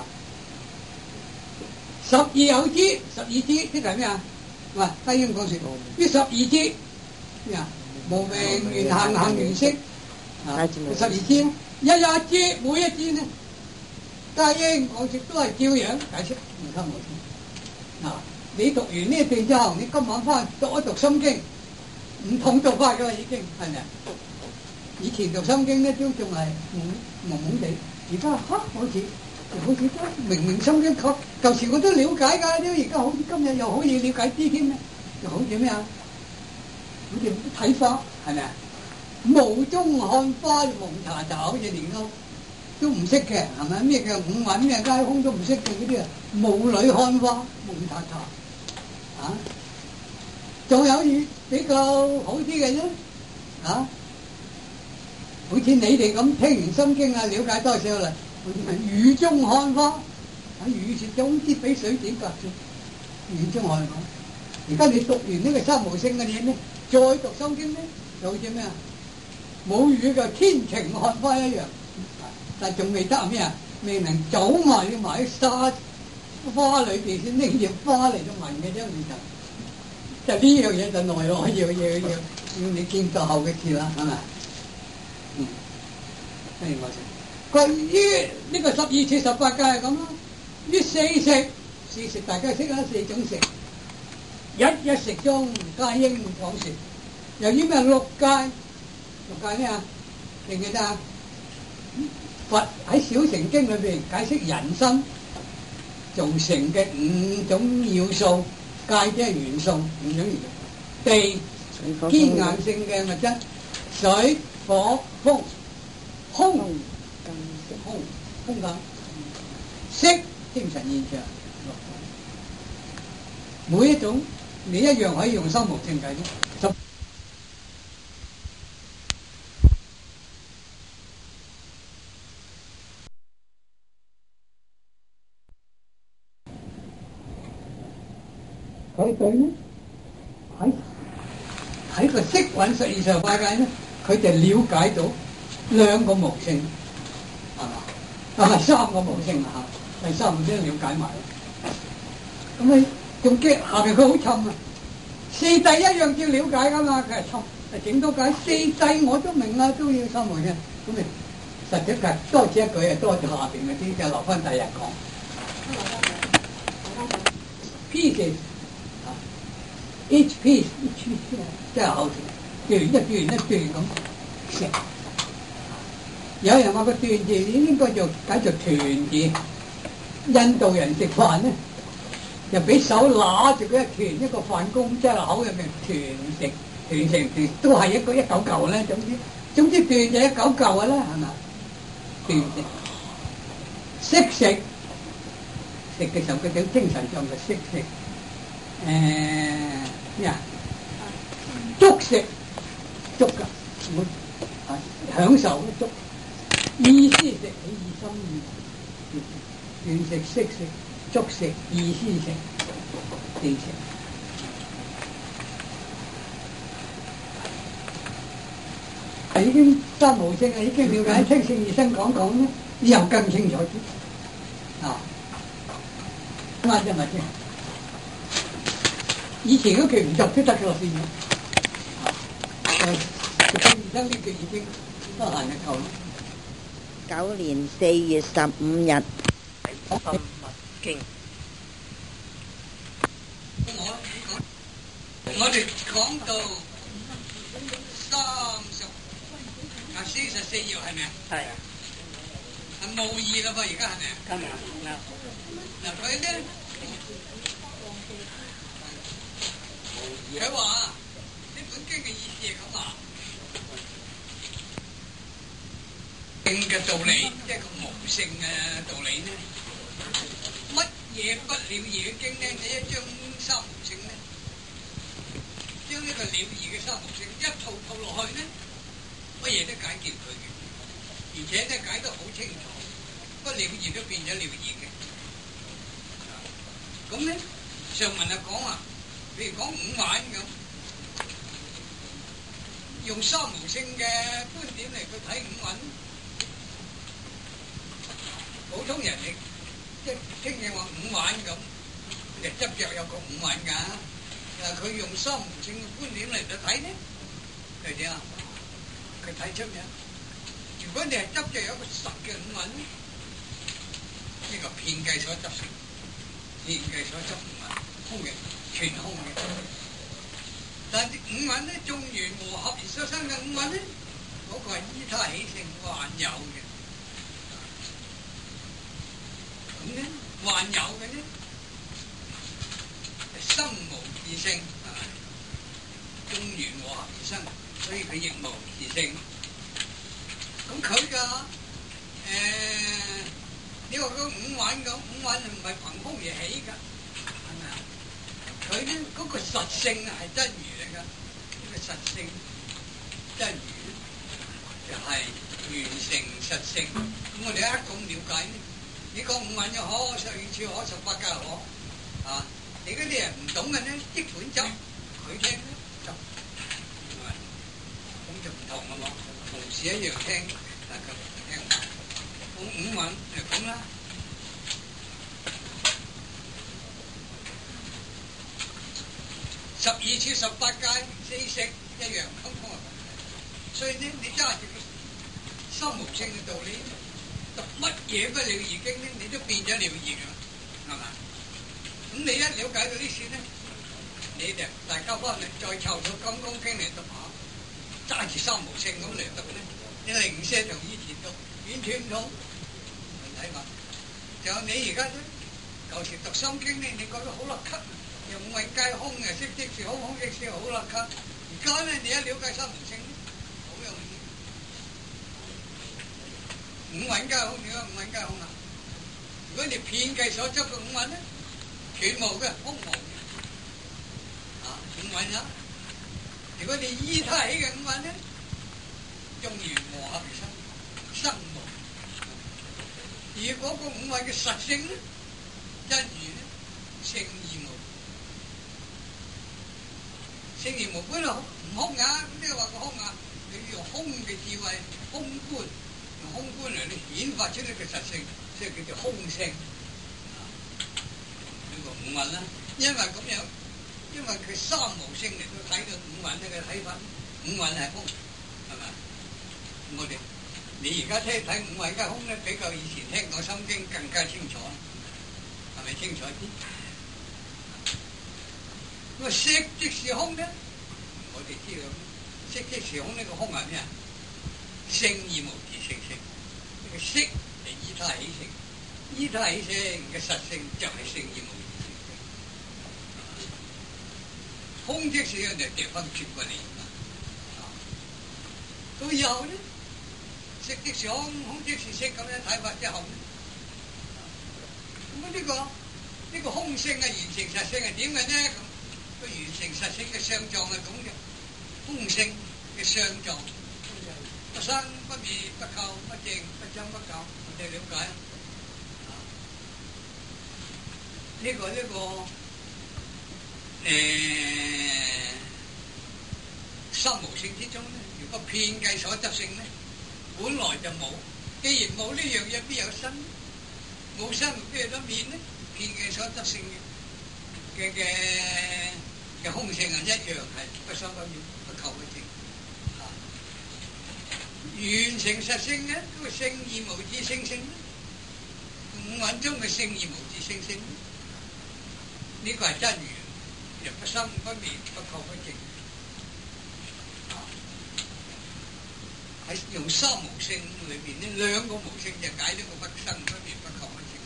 ，12有支，12支即係咩啊？唔係低音講説，於12支咩啊？無明緣行緣識啊，12支，一支每一支呢，皆應廣說，都係照樣解釋唔三無性。嗱，你讀完呢一段之後，你今晚翻讀一讀心經，唔同讀法噶啦，已經係咪啊？以前讀心經咧都仲係懵懵地，而家好似都明心經，舊時我都了解㗎，而家好似今日又可以了解啲添咧，又好似咩啊？好似睇花係咪啊？無中看花蒙查查，好似連都唔識嘅係咪？咩叫五蘊咩皆空都唔識嘅嗰啲啊？霧裏看花蒙查查啊！仲有比較好啲嘅啫啊！好似你哋咁聽完心經啊，了解多少啦？好似係雨中看花，喺雨雪中啲俾水點隔住，雨中看花。而家你讀完呢個三無性嘅嘢咧，再讀心經咧，就好似咩啊？冇雨嘅天晴看花一樣，但仲未得咩啊？未能走埋喺沙花裏邊先拎隻花嚟到聞嘅啫，唔得。就呢樣嘢就耐咯，要你見到後嘅事啦，係咪？跟住我講，關於呢個12處18界係咁咯。於四食大家識啦，4種食，一食中皆應廣說。由於咩6界咩啊？記唔記得啊？佛喺小乘經裏邊解釋人生造成嘅5種要素，界即係元素，5種元素：地堅硬性嘅物質，水火風。空感，色精神現象，每一種你一樣可以用三無性解釋。 佢對呢喺個色蘊實相法界呢，佢就了解到兩個無性，係嘛？三個無性啊，第三個先了解埋。咁你仲驚下邊佢好沉啊？四諦一樣要了解噶嘛，佢係沉，整多解四諦我都明啦，都要三無性。咁你實質係多此一舉啊，多謝下邊嗰啲就留翻第日講。pieces 啊 ，each piece 即係後段一段一段咁食。有人話個段字應該就解做團字。印度人食飯咧，就俾手揦住嗰一團一個飯公，即係口入面團食，團成團都係一嚿嚿咧。總之段就一嚿嚿嘅啦，係咪？段食，識食。食嘅時候，佢哋精神上就識食。咩啊？捉食，捉噶，享受捉。意思食，起意心意。斷食、識食、捉食、意思食、定食。已經三無性啊，已經了解，聽聖義生講咧，又更清楚啲。啊！啱啫咪先，以前嗰句唔讀都得嘅咯，變咗。聖義生呢句已經得閒就夠啦。 9年4月15日， 《經》。 我哋講到44頁係咪啊？ 係啊。 係無義啦噃，而家係咪啊？ 今日嗱佢咧，佢話呢本經嘅意思係咁話，經嘅道理，即係個無性嘅道理咧，乜嘢不了義嘅經咧？你一將三無性咧，將呢個了義嘅三無性一套落去咧，乜嘢都解決佢嘅，而且咧解得好清楚，不了義都變咗了義嘅。咁咧，上文就講啊，譬如講五蘊咁，用三無性嘅觀點嚟去睇五蘊，普通人哋即係聽見話五蘊咁，你執着有個五蘊㗎，但係佢用三無性嘅觀點嚟去睇咧，係點啊？佢睇出咩？如果你係執着有一個實嘅五蘊，呢個遍計所執成。遍計所執五蘊，空嘅，全空嘅。但係五蘊咧，眾緣和合而所生嘅五蘊咧，嗰個係依他起性還有嘅。咁咧，還有嘅咧，係心無自性，眾緣和合而生，所以佢亦無自性。咁佢嘅你話個五蘊咁，五蘊唔係憑空而起㗎，係咪啊？佢咧嗰個實性係真如嚟㗎，呢個實性真如就係完成實性。咁我哋一咁了解咧，你講五蘊又可，十二處可，18界可，啊！你嗰啲人唔懂嘅咧，即管執，佢聽咧執，咁就唔同啦嘛，同時一樣聽，大家聽。五蘊就咁啦，12處18界四識一樣，通通係咁。所以呢，你揸住個三無性嘅道理，讀乜嘢不了義經咧，你都變咗了義㗎，係嘛？咁你一了解到呢事咧，你哋大家翻嚟再湊到金剛經嚟讀下，揸住三無性咁嚟讀咧，你零舍同以前讀完全唔同。睇法，就你而家咧，舊時讀心經咧，你覺得好甩咳，又五蘊皆空嘅，識即是空，空即是好甩咳。而家咧，你一了解三無性咧，好容易。五蘊皆空，點解五蘊皆空啊？如果你遍計所執嘅五蘊咧，全無嘅，空無嘅，五蘊啊！如果你依他起嘅五蘊咧，眾緣和合而生，生無。而嗰個五蘊嘅實性咧，真如咧，性而無， 為空觀，用空觀嚟咧顯發出呢個實性，即係叫做空性。呢個五蘊啦，因為咁樣，因為佢三無性嚟到睇到五蘊呢個睇法，五蘊係空，係咪？我哋你而家睇五蘊嘅空咧，比較以前聽講《心經》更加清楚，係咪清楚啲？咁啊，色即是空咧，我哋知道，色即是空呢個空係咩啊？聖而無自性性，呢個色係依他起性，依他起性嘅實性就係聖而無自性性。空即是人哋掉翻轉過嚟啊！到以後咧，色即是空，空即是色咁樣睇法之後咧，咁呢個空性嘅完成實性係點嘅呢？個完成實性嘅相狀係咁嘅，空性嘅相狀。不生不滅不垢不淨不增不減，我哋了解三無性之中咧，如果遍計所執性咧，本來就冇。既然冇呢樣嘢，必有生？冇生必有得滅咧？遍計所執性嘅空性啊，一樣係不生不滅不垢不淨。完成實性嘅嗰個聖而無自性性，五蘊中嘅聖而無自性性，呢個係真如，又不生不滅不垢不淨。喺用三無性裏邊呢，兩個無性就解咗個不生不滅不垢不淨。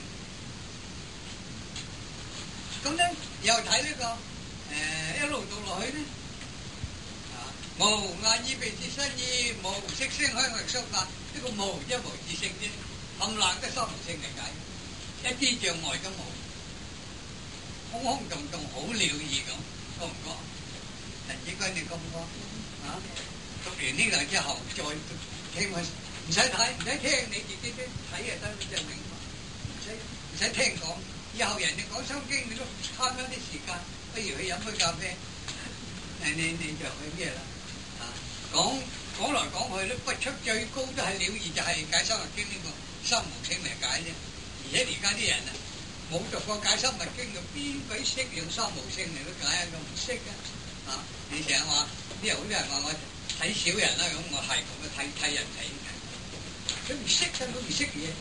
咁咧又睇呢個一路到落去咧。無眼耳鼻舌身意，無色聲香味觸法，呢個無一無自性啫，冚唪唥都三無性嚟解，一啲障礙都冇，空空洞洞好了義咁，覺唔覺？陳子君你覺唔覺？啊，讀完呢度之後再聽佢，唔使睇，唔使聽，你自己都睇就得，就明白，唔使聽講。以後人哋講心經，你都慳咗啲時間，不如去飲杯咖啡，你就去咩啦？講來講去咧，不出最高都係了義，就係解深密經呢個三無性嚟解啫。而且而家啲人啊，冇讀過解深密經嘅，邊鬼識用三無性嚟到解啊？咁唔識嘅啊！你成日話啲人好多人話我睇小人啦，咁我係咁嘅睇人睇，佢唔識嘅，佢唔識嘢。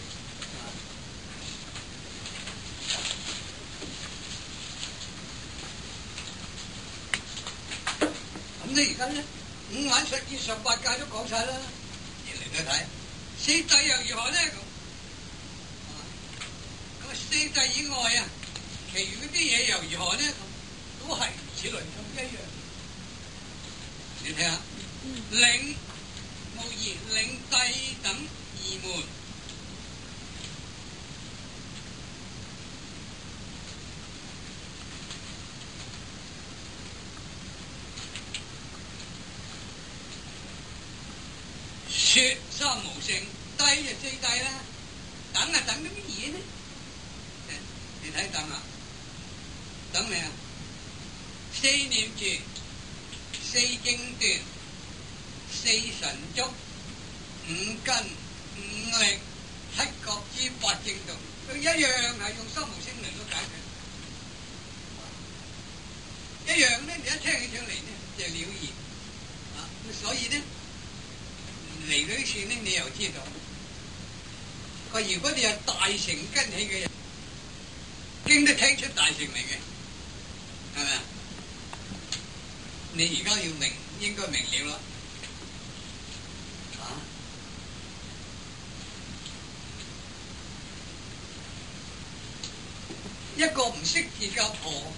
咁你而家咧？五蘊實質上八界都講晒啦，而嚟到睇四諦又如何呢？咁四諦以外啊，其餘嗰啲嘢又如何呢？都係此類咁一樣。你睇下，領無疑領諦等二門，說三無性，諦就四諦啦，等啊等啲乜嘢呢？你睇等啊，等咩啊？四念住、四正斷、四神足、五根、五力、七覺支、八正道，佢一樣係用三無性嚟到解決，一樣咧，你一聽起上嚟咧就了然啊，所以咧。嚟嗰啲線咧，你又知道。佢如果你有大乘根起嘅人，經都聽出大乘嚟嘅，係咪啊？你而家要明，應該明了啦。啊！一個唔識字嘅阿婆，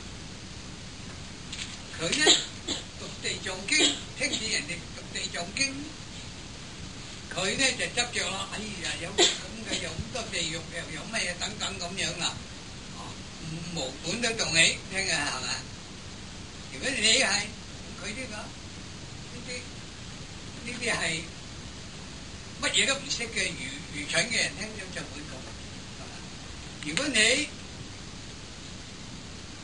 佢咧讀地藏經，聽見人哋讀地藏經。佢咧就執着啦，哎呀有咁嘅，有咁多地獄嘅，有咩等等咁樣啦，無本都動起，聽嘅係咪？如果你係佢呢啲係乜嘢都唔識嘅愚蠢嘅人，聽咗就會講，係嘛？如果你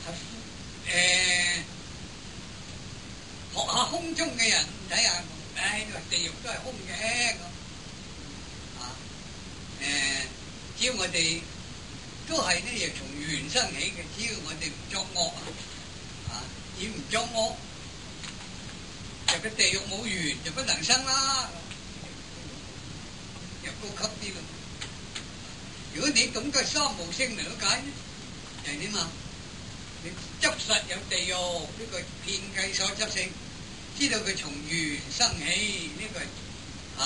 學下空中嘅人，睇下你話地獄都係空嘅咁啊？只要我哋都係呢，又從緣生起嘅，只要我哋唔作惡啊，而唔作惡，就個地獄冇緣就不能生啦，又高級啲咯。如果你懂得三無性嚟解咧，就係點啊？你執實有地獄呢個遍計所執性，知道佢從緣生起呢個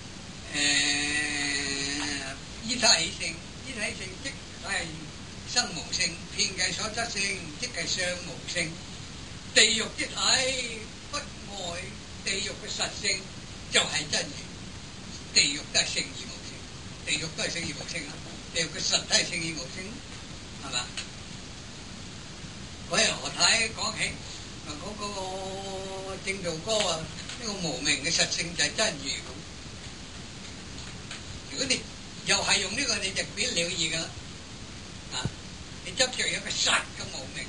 依他起性，依他起性即係生無性，遍計所執性即係相無性。地獄即體不外地獄嘅實性就係真如，地獄都係聖義無性，地獄都係聖義無性啊！地獄嘅實體係聖義無性，係嘛？嗰日何太講起嗰個正道歌啊，呢個無明嘅實性就係真如咁。如果你又係用呢個，你就變了義噶啦。啊，你執着有個實嘅無明，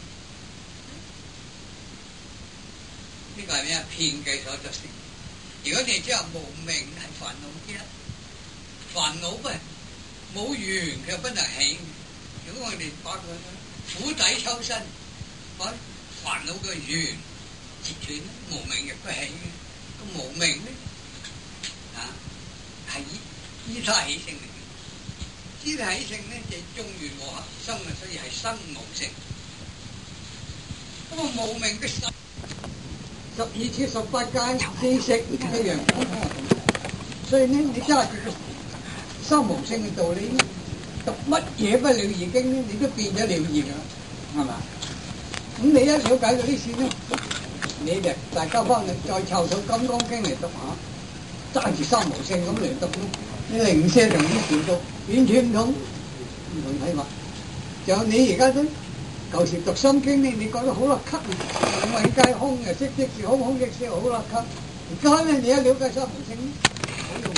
呢個係咩啊？遍計所執性。如果你只係無明係煩惱之一，煩惱不冇緣佢不能起。如果我哋把佢釜底抽薪，把煩惱嘅緣截斷，無明亦不起嘅。咁無明咧係依他起性嚟嘅，依他起性咧就眾緣和合而生啊，所以係生無性。咁啊無明嘅12處18界四識一樣，所以呢你揸住個三無性嘅道理咧，讀乜嘢不了義經咧，你都變咗了義噶啦，係嘛？咁你一了解到啲事咧，你就大家翻嚟再湊到《金剛經》嚟讀下，揸住三無性咁嚟讀咯，你零舍同啲條讀完全唔同睇法。仲有你而家都舊時讀《心經》咧，你覺得好甩咳，五蘊皆空嘅，色即是空，空即是好甩咳。而家咧，你一了解三無性，好容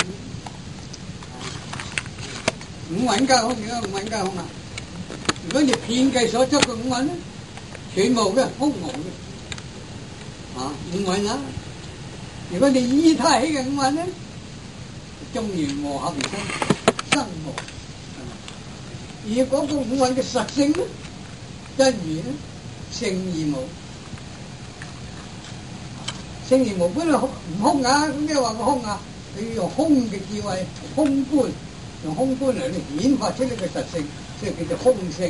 易。五蘊皆空，點解五蘊皆空啊？如果你遍計所執嘅五蘊咧，全無嘅，空無嘅，五蘊啊！如果你依他起嘅五蘊咧，眾緣和合而生，生無。而嗰個五蘊嘅實性咧，真如咧，聖義無，聖義無本來唔空啊！咁咩話個空啊？你要用空嘅智慧，空觀，用空觀嚟顯發出呢個實性，所以叫做空性。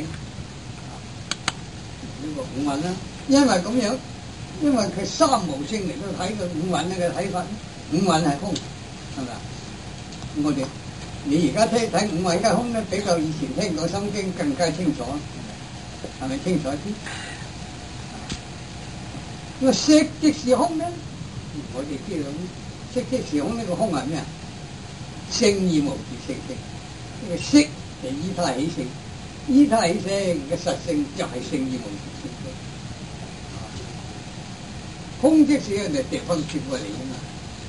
呢個五蘊啦，因為咁樣，因為佢三無性嚟到睇佢五蘊嘅睇法，五蘊係空，係咪啊？我哋你而家睇五蘊皆空咧，比較以前聽過《心經》更加清楚，係咪清楚啲？因為色即是空咧，我哋知道色即是空呢個空係咩啊？聖義無自性性，呢個色就依他起性。依他起性嘅實性就係聖義無自性性，空即是人哋地方轉過嚟啊嘛。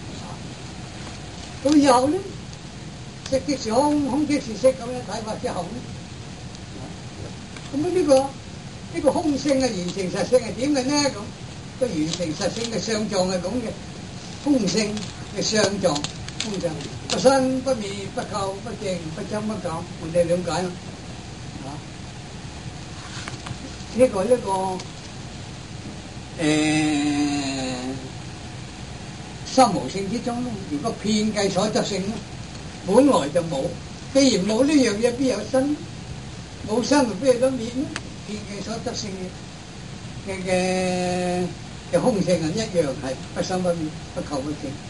咁以後咧，色即是空，空即是色咁樣睇法之後咧，咁呢個空性嘅完成實性係點嘅呢？咁個完成實性嘅相狀係咁嘅，空性嘅相狀，空相不生不滅不垢不淨不增不減，我哋了解咯。呢個三無性之中咧，如果遍計所執性咧，本來就冇。既然冇呢樣嘢，邊有生？冇生就邊有得滅咧？遍計所執性嘅空性係一樣係不生不滅不垢不淨。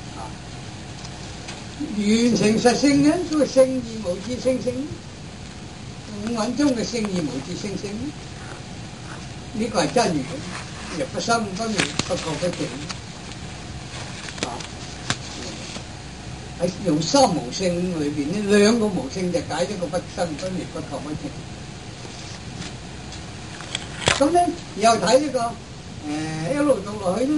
完成實性嘅都係聖義無自性性，五蘊中嘅聖義無自性性。呢個係真如，又不生不滅不垢不淨。喺用三無性裏邊呢兩個無性就解咗個不生不滅不垢不淨。咁咧又睇呢個一路讀落去咧，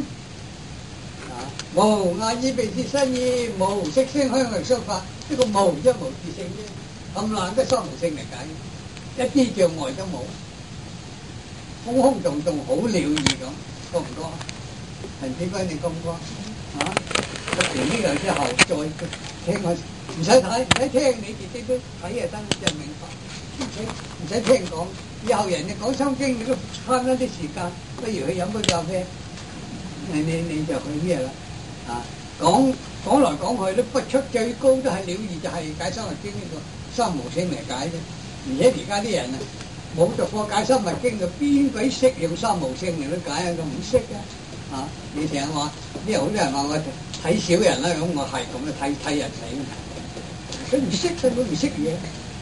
無眼耳鼻舌身意，無色聲香味觸法，呢個無一無自性啫，咁難得三無性嚟解，一啲障礙都冇。空空洞洞好了義咁，覺唔覺？陳子輝你覺唔覺？ 讀完呢個之後再聽我，唔使睇，唔使聽，你自己都睇就得，就明白。唔使聽講，以後人哋講心經，你都慳咗啲時間，不如去飲杯咖啡。你就去咩啦？啊，講來講去都不出最高都係了義，就係解深密經呢個三無性嚟解啫。而且而家啲人啊，冇讀過解深密經嘅，邊鬼識用三無性嚟到解啊？佢唔識嘅。啊，你成日話啲人好多人話我睇小人啦，咁我係咁樣睇人死，佢唔識嘅，佢唔識嘢。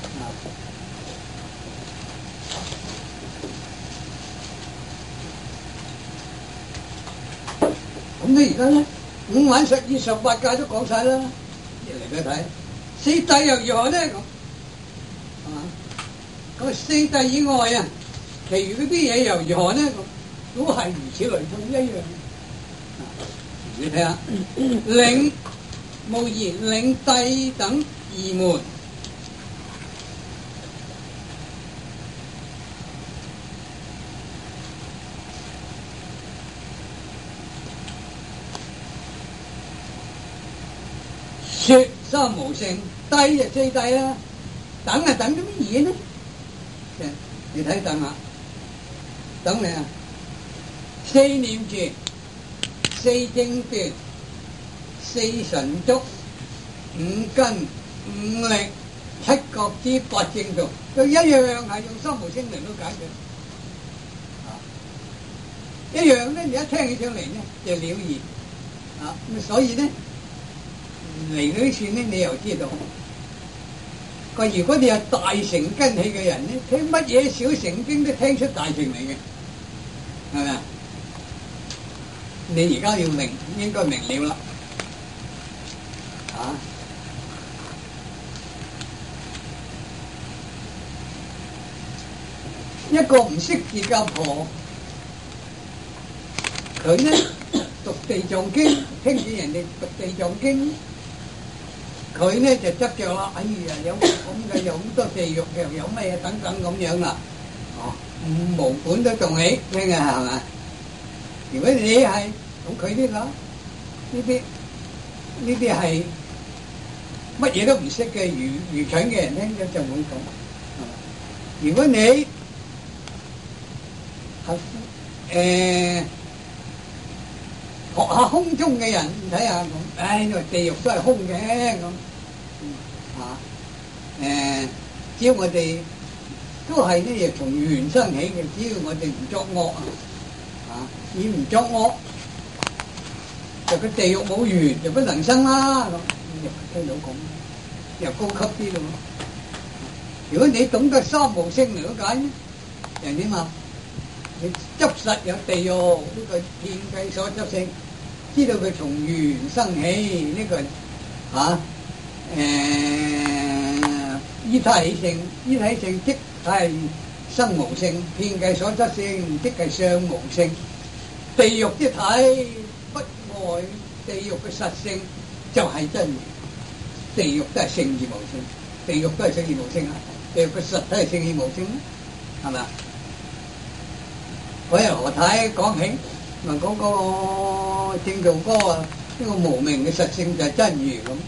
咁你而家咧5晚1218戒都講晒啦，嚟俾睇四諦又如何咧？咁係嘛？咁四諦以外啊，其餘嗰啲嘢又如何咧？咁都係如此類推一樣。你睇下，領無疑領諦等二門。說三無性，諦就四諦啦，等係等咗乜嘢呢？你睇等下，等你啊，四念住、四正斷、四神足、五根、五力、七覺支、八正道，都一樣係用三無性嚟到解決。一樣咧，你一聽起上嚟咧就了義啊！咁所以咧。嚟到呢處咧，你又知道，如果你有大乘根器嘅人咧，聽乜嘢小乘經都聽出大乘嚟嘅，係咪啊？你而家要明，應該明了啦，啊！一個唔識字嘅婆，佢咧讀地藏經，聽見人哋讀地藏經。佢咧就執着啦，哎呀，有咁嘅，有咁多地獄嘅，有咩等等咁樣啦，哦，無本都動起，聽嘅係咪？如果你係咁，佢呢個呢啲係乜嘢都唔識嘅愚蠢嘅人聽咗就會咁。如果你係學下空中嘅人睇下咁，因為地獄都係空嘅咁，只要我哋都係呢嘢從緣生起嘅，只要我哋唔作惡以唔作惡，就個地獄冇緣就不能生啦咁。又聽到咁，又高級啲咯。如果你懂得三無性嚟解咧，人點啊？你執實有地獄呢個遍計所執性。知道佢從緣生起呢個依他起性，依他起性即係生無性，遍計所執性即係相無性。地獄一體不外地獄嘅實性就係真如，地獄都係聖義無性，地獄都係聖義無性啊！地獄嘅實體係聖義無性啦，係咪啊？嗰日何太講起。嗱，嗰個正道歌啊，呢個無明嘅實性就係真如咁。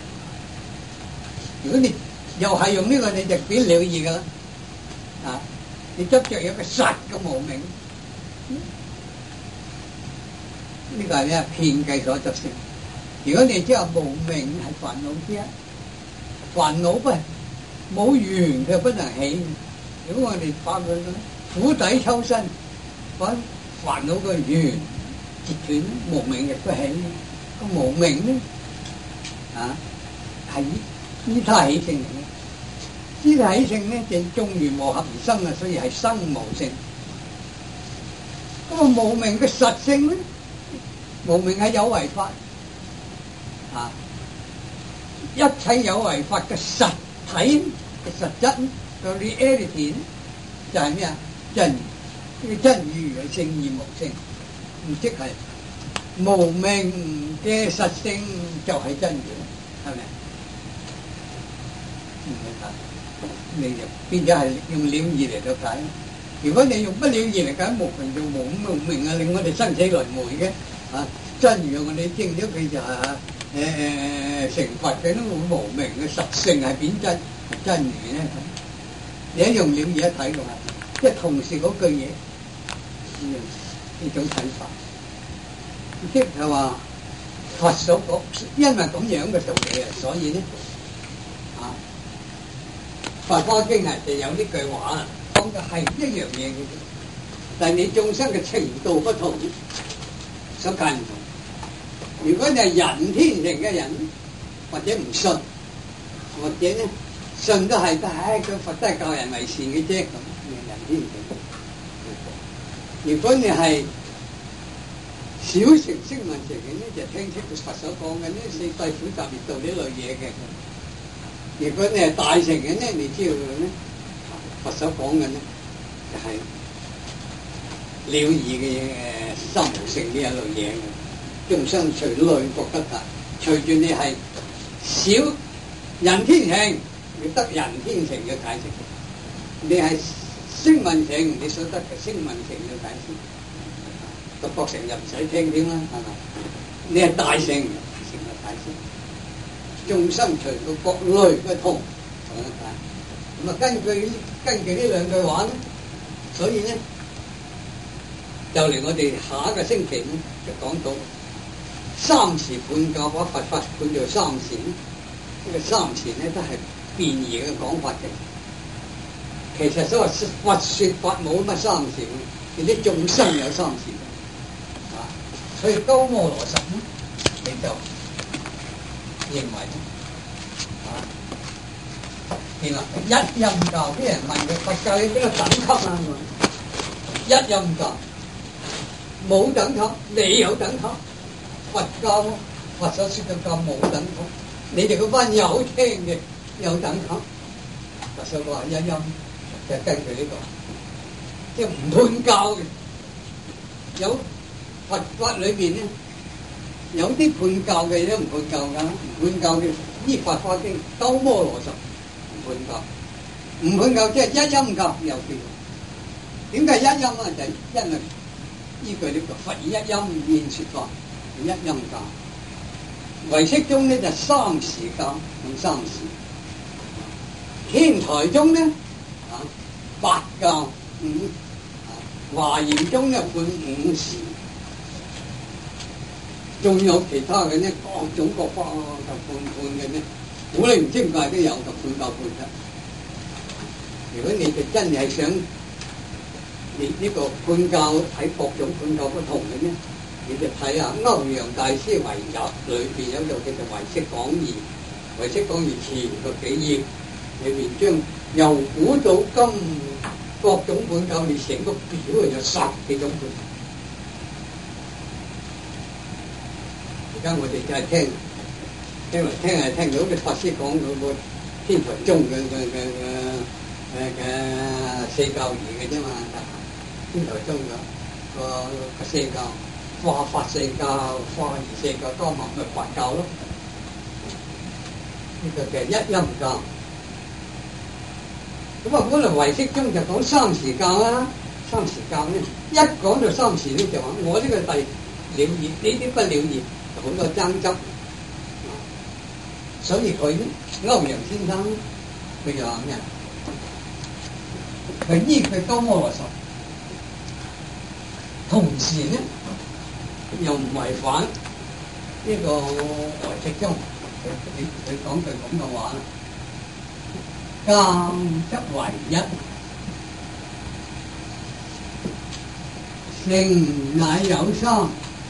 如果你又係用呢個，你就變了義噶啦。啊，你執着有個實嘅無明，呢個係咩啊？遍計所執性。如果你即係無明係煩惱之一，煩惱冇緣佢不能起。如果我哋發佢苦底抽身，煩惱個緣截斷，無明亦都起。個無明咧，係依他起性嚟嘅。依他起性咧，就眾緣和合而生啊，所以係生無性。咁啊，無明嘅實性咧，無明係有為法一切有為法嘅實體嘅實質個 reality 就係咩啊？真如係聖義無性，即係無明嘅實性就係真如，係咪？你就變咗係用了義嚟到解。如果你用不了義嚟解無明，就無明啊，令我哋生死輪迴嘅真如我哋證咗佢就係成佛嘅都冇無明嘅實性係變真係真如咧？你一用了嘢一睇嘅話，即係同時嗰句嘢呢種睇法，即係話佛所講，因為咁樣嘅道理啊，所以咧啊，《法華經》係就有呢句話啊，講嘅係一樣嘢嘅，但係你眾生嘅程度不同，所解唔同。如果你係人天成嘅人，或者唔信，或者咧信都係佢佛都係教人為善嘅啫，咁人天成。如果你係小乘聲聞乘嘅咧，就聽出佛所講嘅呢四諦苦集滅道呢類嘢嘅。如果你係大乘嘅咧，你知道咧佛所講嘅咧就係了義嘅心無性呢一類嘢嘅。眾生隨類覺得啊，隨住你係小人天乘，你得人天乘嘅解釋；你係聲聞乘，你所得嘅聲聞乘嘅解釋。獨覺乘就唔使聽添啦，係咪？你係大乘嘅解釋。眾生隨個各類嘅同咁解。咁啊，根據呢兩句話咧，所以咧就嚟我哋下一個星期咧就講到。三時半教把佛法判做三時，呢個三時咧都係變異嘅講法嘅。其實所謂佛説法冇乜三時，而啲眾生有三時啊。所以鳩摩羅什咧，你就認為啊，見啦一陰教，啲人問佢佛教有邊個等級啊？一陰教冇等級，你有等級。佛教佛所說嘅教冇等級，你哋嗰班有聽嘅有等級。佛所講一陰就根據呢個，即係唔判教嘅。有佛法裏邊咧，有啲判教嘅，有唔判教㗎。唔判教嘅依《法華經》鳩摩羅什唔判教，唔判教即係一陰教又叫。點解一陰啊？就係因為依據呢個佛以一陰現説法。一陰教，唯識中咧就三時教，用三時；天台中咧八教華嚴中咧判五時，仲有其他嘅咧各種各法就判嘅咧，古靈精怪都有，就判教判得。如果你哋真係想你呢個判教喺各種判教不同嘅咧，你就睇下歐陽大師遺入裏邊有個叫做唯識講義，唯識講義前個幾頁裏邊將由古到今各種判教列成個表，有10幾種判。而家我哋就係聽係聽到嘅法師講嗰個天台宗嘅四教義嘅啫嘛，天台宗個四教。化法四教、化義四教，加埋咪佛教咯。呢個嘅一陰教。咁啊，本來唯識中就講三時教啦。三時教咧，一講到三時咧就話我呢個第了義，呢啲不了義，就好多爭執。所以佢歐陽先生佢就話咩？佢依佢鳩摩羅什，同時咧。又唔違反呢個唯識中，佢講句咁嘅話啦，教則為一，乘乃有三。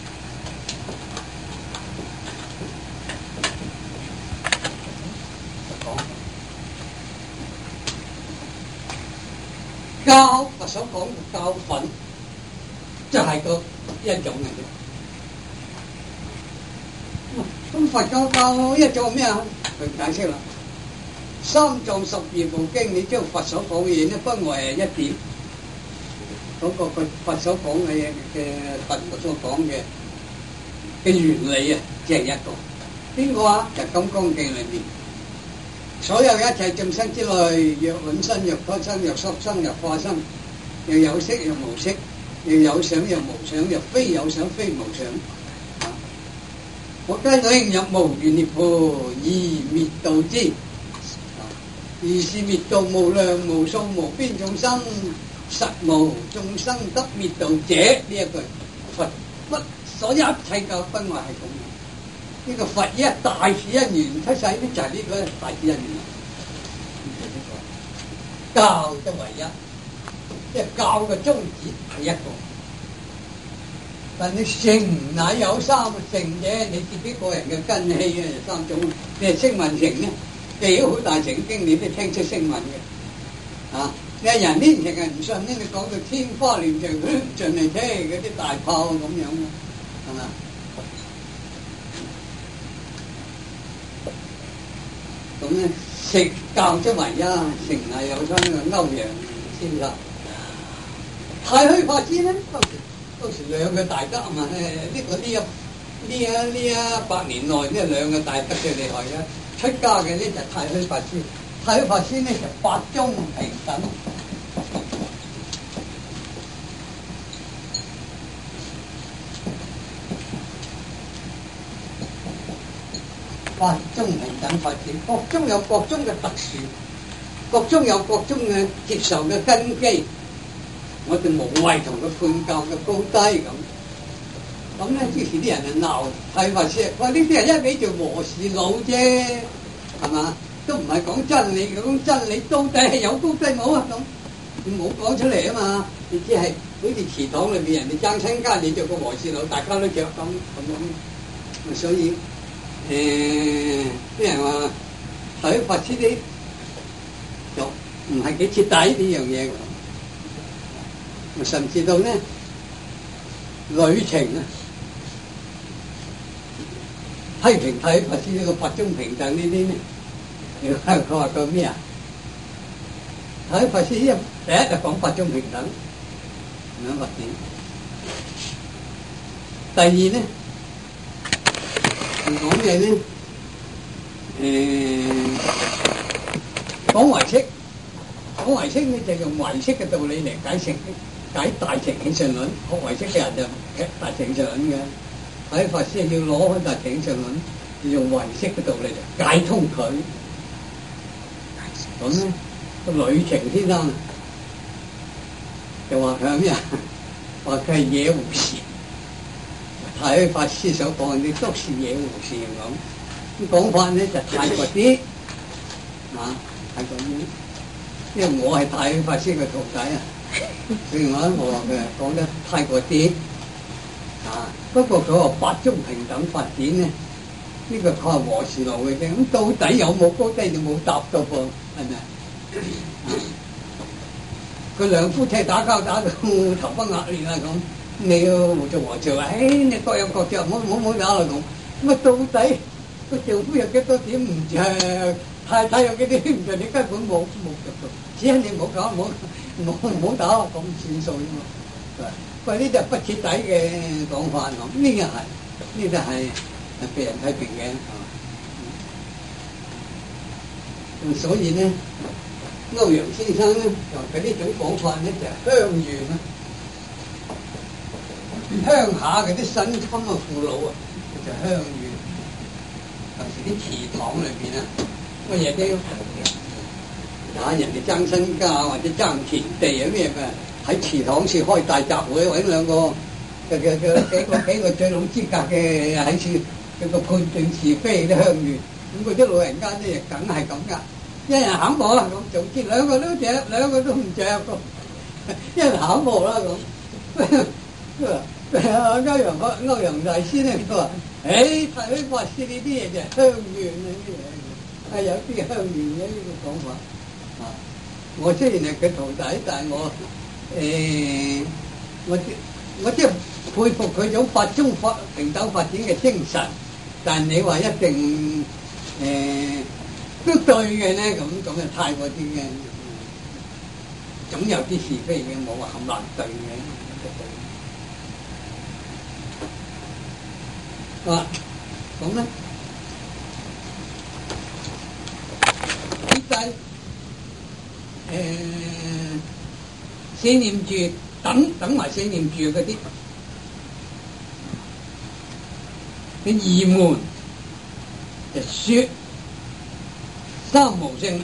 教佛所講嘅教訓，就係個一種嘅啫。咁佛教教一種咩啊？佢解釋啦，三藏十二部經，你將佛所講嘅嘢咧，分為係一點。嗰個佛所講嘅佛所講嘅原理啊，只係一個。邊個啊？就《金剛經》裏邊，所有一切眾生之類，若卵生，若胎生，若濕生，若化生，又有色又無色，又有想又無想，又非有想非無想。 我皆應入無餘涅槃，而滅度之。如是滅度無量無數無邊眾生，實無眾生得滅度者。呢一句佛不所有一切嘅分話係咁嘅。呢個佛一大事因緣出世呢就係呢個大事因緣啦。教得唯一，即係教嘅宗旨係一個。但你成乃有三成嘅，你自己個人嘅根器嘅三種。你係聲聞成呢，記好大乘經，你都聽出聲聞嘅。啊，你係人呢成日唔信呢，你講到天花亂墜，盡嚟聽嗰啲大炮咁樣嘅，係嘛？咁咧食教則唯一，成乃有三嘅歐陽先生。太虛法師咧，當時兩個大德啊嘛，呢一百年內呢兩個大德最厲害嘅，出家嘅呢就太虛法師，太虛法師呢就法中平等，法中平等法師，各中有各中嘅特殊，各中有各中嘅接受嘅根基。我哋無謂同佢判教嘅高低咁咧，之前啲人就鬧太法師，話呢啲人一味做和事佬啫，係嘛？都唔係講真理，講真理到底係有高低冇啊？咁你冇講出嚟啊嘛？你只係好似祠堂裏邊人哋爭親家，你做個和事佬，大家都着咁，所以啲人話太法師啲就唔係幾徹底呢樣嘢。甚至到呢旅程啊，批評太法師呢個法中平等呢啲呢，佢話個咩啊？太法師第一就講法中平等，咁樣發展。第二呢，講嘢呢，講唯識，講唯識呢就用唯識嘅道理嚟解大乘起信論，學唯識嘅人就大乘信論嘅。喺法師要攞翻大乘信論，要用唯識嘅道理嚟解通佢。咁咧，個呂澄先生就話佢咩啊？話佢係野狐士，太法師所講嘅都是野狐士咁。咁講法咧就太過啲，啊，太過啲。因為我係太法師嘅徒弟啊。所以我話佢講得太過啲啊，不過佢話法中平等發展咧，呢個靠和事佬嘅啫。咁到底有冇高低就冇答到噃，係咪？佢兩夫妻打交打到頭崩額裂啦咁，你要做和尚話，你各有各着，唔好打啦咁。咁啊到底個丈夫有幾多點唔着，太太有幾多點唔着，你根本冇着到，只係你唔好講唔好打咁算數啫嘛。喂，呢啲係不徹底嘅講法咁，呢個係被人批評嘅。所以咧，歐陽先生咧就佢呢種講法咧就係鄉願啦，鄉下嗰啲新婚嘅父老啊，就鄉願。尤其啲祠堂裏邊啊，乜嘢都啊！人哋爭身家或者爭田地啊咩嘅，喺祠堂處開大集會，揾兩個幾個最老資格嘅喺處叫個判斷是非啲鄉願。咁嗰啲老人家咧，梗係咁噶，一人肯冇啦咁，總之兩個都着，兩個都唔着咁，一人肯冇啦咁。歐陽大師咧，佢話：太虛法師呢啲嘢就係鄉願啊，呢啲嘢係有啲鄉願嘅呢個講法。我雖然係佢徒弟，但係我即係佩服佢種法中平等發展嘅精神。但係你話一定都對嘅咧，咁就太過啲嘅，總有啲是非嘅，冇話冚唪唥對嘅。啊，咁咧，呢個寫念住等埋寫念住嗰啲， 嘅二門就說三無性。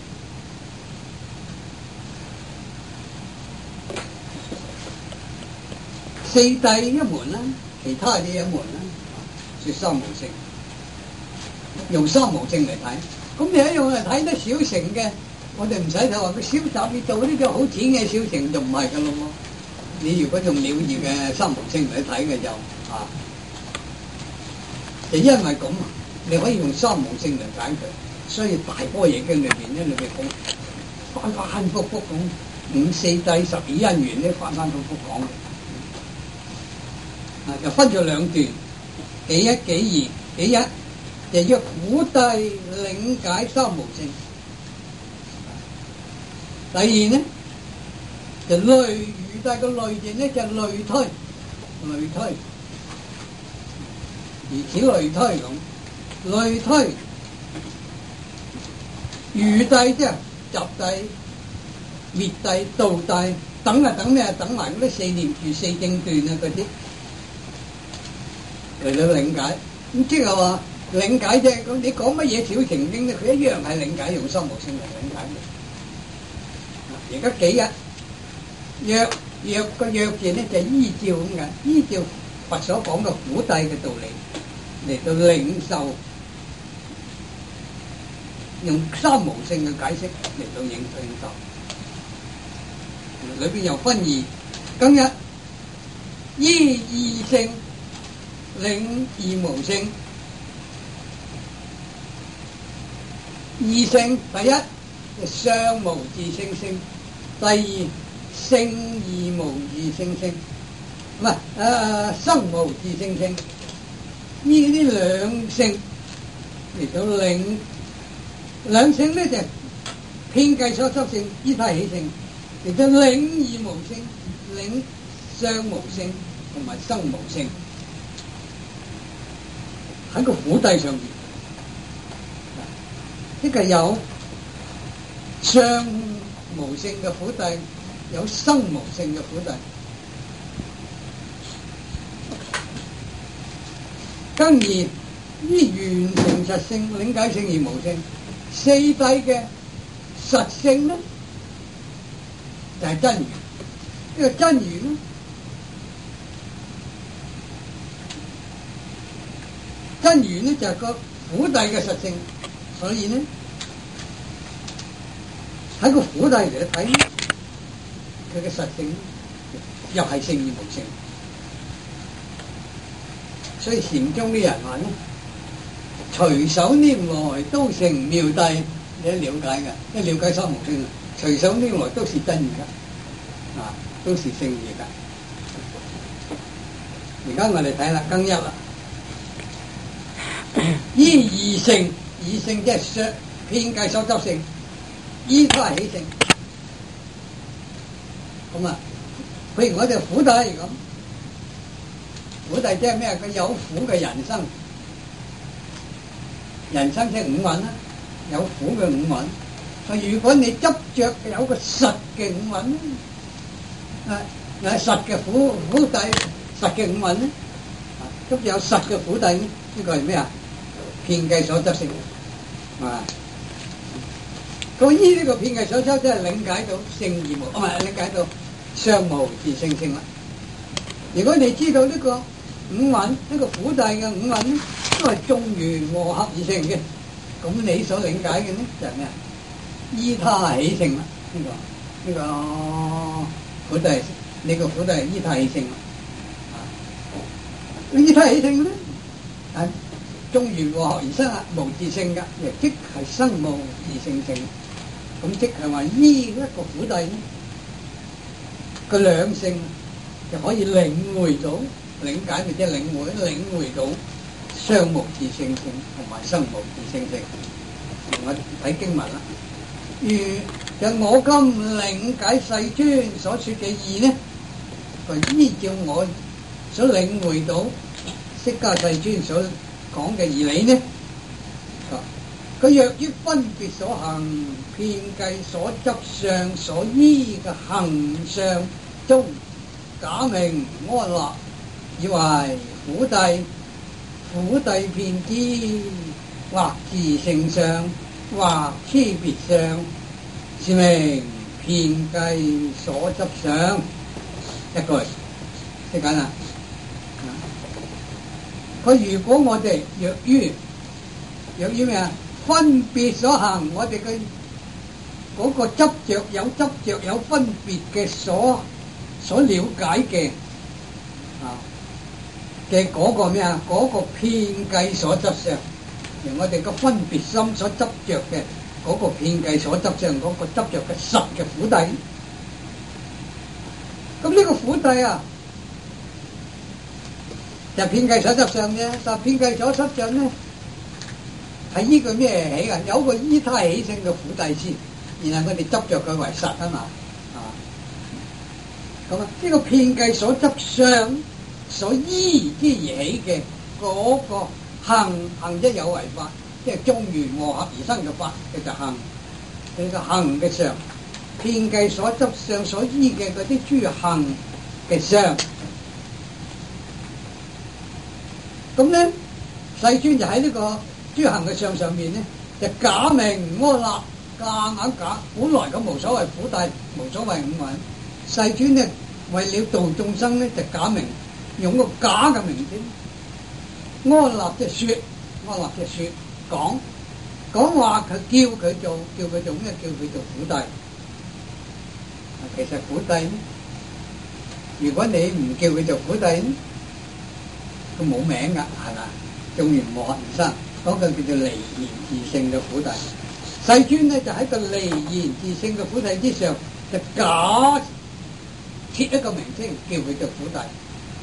四諦一門啦，其他嘅一門啦，說三無性，用三無性嚟睇。咁你一樣係睇得小乘嘅，我哋唔使睇話佢小集呢度呢啲好淺嘅小乘就唔係噶咯喎。你如果用了義嘅三無性嚟睇嘅就就因為咁啊，你可以用三無性嚟解佢。所以大般若經裏邊咧，裏邊講反反覆覆講五四諦十二因緣咧，反反覆覆講嘅。就分咗兩段，幾一幾二，幾一就約苦諦領解三無性，第二呢就類餘諦個類字呢就類推，如此類推咁，類推餘諦即係集諦、滅諦、道諦等啊等咩等埋嗰啲四念住、四正斷啊嗰啲。嚟到領解，咁即係話領解啫。咁你講乜嘢小乘經咧？佢一樣係領解，用三無性嚟領解嘅。而家幾日約個約字咧就依照咁嘅，依照佛所講嘅苦諦嘅道理嚟到領受，用三無性嘅解釋嚟到領受。裏邊又分二，今日依二性領二無性。二性第一相無自性性，第二性二無自性性，唔係生無自性性。呢啲兩性嚟到領兩性咧就遍計所執性依他起性，嚟到領二無性，領相無性同埋生無性。喺個苦諦上邊，即係有相無性嘅苦諦，有生無性嘅苦諦。更而依緣成實性領解性而無性。四諦嘅實性咧就係真如，呢個真如咧真如咧就係個苦諦嘅實性，所以咧喺個苦諦嚟睇佢嘅實性又係性而無性。所以禪宗啲人話咧，隨手拈來都成妙諦，你都了解嘅，一了解三無性，隨手拈來都是真如噶，都是性如噶。而家我哋睇啦，更一啦，依二性，二性即係說遍計所執性，依他起性。咁啊，譬如我哋苦諦咁。苦諦即係咩？佢有苦嘅人生，人生即係五蘊啦，有苦嘅五蘊。如果你執着有個實嘅五蘊咧，實嘅苦諦，實嘅五蘊咧，咁有實嘅苦諦咧，呢個係咩啊？遍計所執性啊！咁依呢個遍計所執即係領解到性而無，唔係領解到相無自性性啦。如果你知道呢個五蘊，呢個苦諦嘅五蘊咧，都係眾緣和合而成嘅，咁你所領解嘅咧就係咩啊？依他起性啦，呢個苦諦，呢個苦諦依他起性啦。依他起性咧，係眾緣和合而生啊，無自性噶，亦即係生無自性性。咁即係話依一個苦諦咧，個兩性就可以領會到。領解或者領會到相無自性性同埋生無自性性。我睇經文啦，如就我今領解世尊所說嘅義呢，就依照我所領會到釋迦世尊所講嘅義理呢，佢若於分別所行遍計所執相所依嘅行相中假名安立，以為苦諦， 苦諦遍知，或自性相，或差別相，是名遍計所執相。一句識緊啦。佢如果我哋若於咩啊？分別所行，我哋嘅嗰個執着有分別嘅所了解嘅嘅嗰個咩啊？嗰個遍計所執相，由我哋個分別心所執着嘅嗰個遍計所執相，嗰個執着嘅實嘅苦諦。咁呢個苦諦啊，就遍計所執相啫。但遍計所執相咧，係依個咩起啊？有個依他起性嘅苦諦先，然後我哋執着佢為實啊嘛。咁啊，呢個遍計所執相所依之而起嘅嗰個行即有為法，即係眾緣和合而生嘅法，叫做行。佢個行嘅相，遍計所執相所依嘅嗰啲諸行嘅相。咁咧，世尊就喺呢個諸行嘅相上面咧，就假名安立，夾硬假，本來咁無所謂苦諦，無所謂五蘊。世尊咧為了度眾生咧，就假名用個假嘅名稱，安立即係說，安立即係說講話，佢叫佢做咩？叫佢做苦諦。其實苦諦咧，如果你唔叫佢做苦諦咧，佢冇名噶，係嘛？眾緣和合而生，嗰個叫做離言自性嘅苦諦。世尊咧就喺個離言自性嘅苦諦之上，就假設一個名稱，叫佢做苦諦。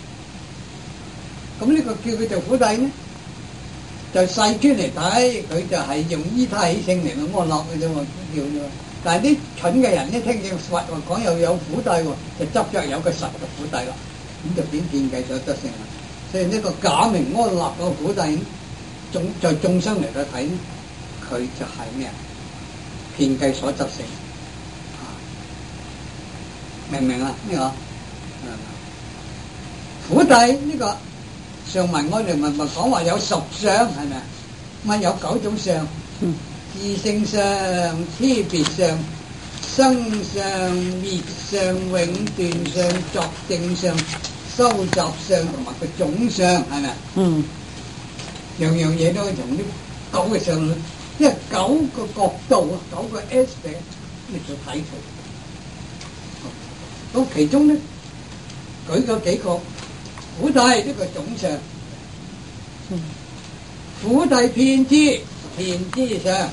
咁呢個叫佢做苦諦呢，就世尊嚟睇，佢就係用依他起性嚟去安樂嘅啫喎，叫啫。但係啲蠢嘅人一聽見佛話講又有苦諦喎，就執着有個實嘅苦諦啦，咁就變遍計所執性啦。所以呢個假名安立個苦諦，在眾生嚟到睇呢，佢就係咩啊？遍計所執性，明唔明啊？呢個苦諦呢個上文我哋咪講話有十相，係咪啊？咪有9種相，自性相、差別相、生相、滅相、永斷相、作證相、收集相同埋個總相，係咪啊？樣樣嘢都可以從呢9個相，即係9個角度啊，9個 aspect 嚟做睇佢。咁其中咧，舉咗幾個苦諦呢個總相，苦諦遍知相，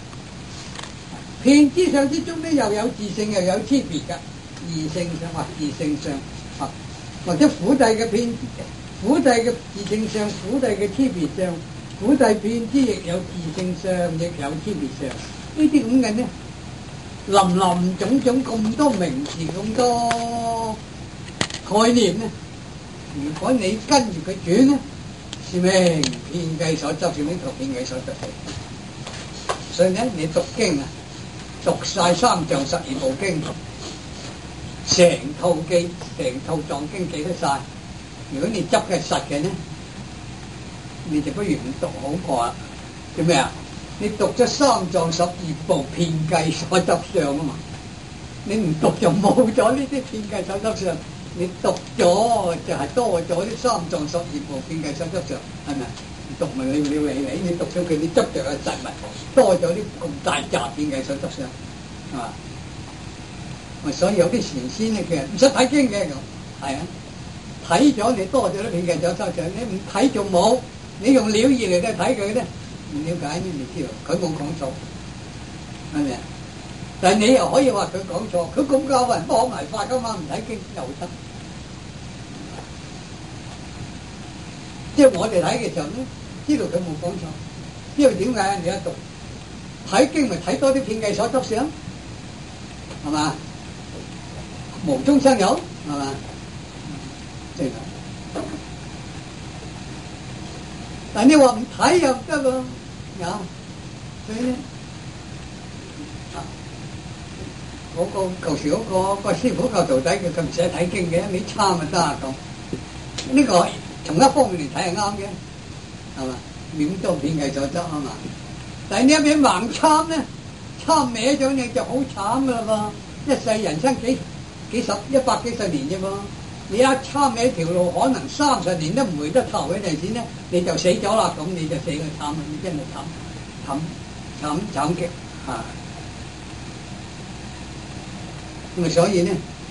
遍知相之中咧又有自性又有差別嘅異性相或自性相，或者苦諦嘅遍苦諦嘅自性相、苦諦嘅差別相、苦諦遍知亦有自性相，亦有差別相。呢啲咁嘅呢，林林總總咁多名詞，咁多概念呢，如果你跟住佢轉呢，是名遍計所執，是呢個遍計所執。所以呢，你讀經啊，讀晒三藏12部經，成套藏經記得晒。如果你執嘅實嘅呢，你就不如唔讀好過啦。做咩啊？你讀咗三藏12部遍計所執相啊嘛，你唔讀就冇咗呢啲遍計所執相。你讀咗就係多咗啲三藏12部遍計所執相，係咪？讀咪你讀咗佢，你執着嘅實物多咗啲咁大扎遍計所執相，係嘛？所以有啲禪師咧，其實唔使睇經嘅，係啊，睇咗你多咗啲遍計所執相，你唔睇就冇。你用了義嚟睇佢咧，唔了解呢？你知道佢冇講錯，係咪啊？但係你又可以話佢講錯，佢咁教人幫埋法噶嘛，唔睇經又得。即係我哋睇嘅時候咧，知道佢冇講錯，因為點解？你一讀睇經咪睇多啲遍計所執相，係嘛？無中生有，係嘛？即係咁。但你話唔睇又唔得喎，有，所以咧，嗰個舊時嗰個師傅教徒弟佢唔使睇經嘅，你參咪得咁。呢個從一方面嚟睇係啱嘅， 係嘛？秒多片計就得啊嘛。但係呢一邊盲參咧，參歪咗你就好慘噶啦噃！一世人生100幾十年啫噃，你一參歪條路，可能30年都唔回得頭嗰陣時咧，你就死咗啦，咁你就死個慘啦！你真係慘極啊！咁啊，所以咧，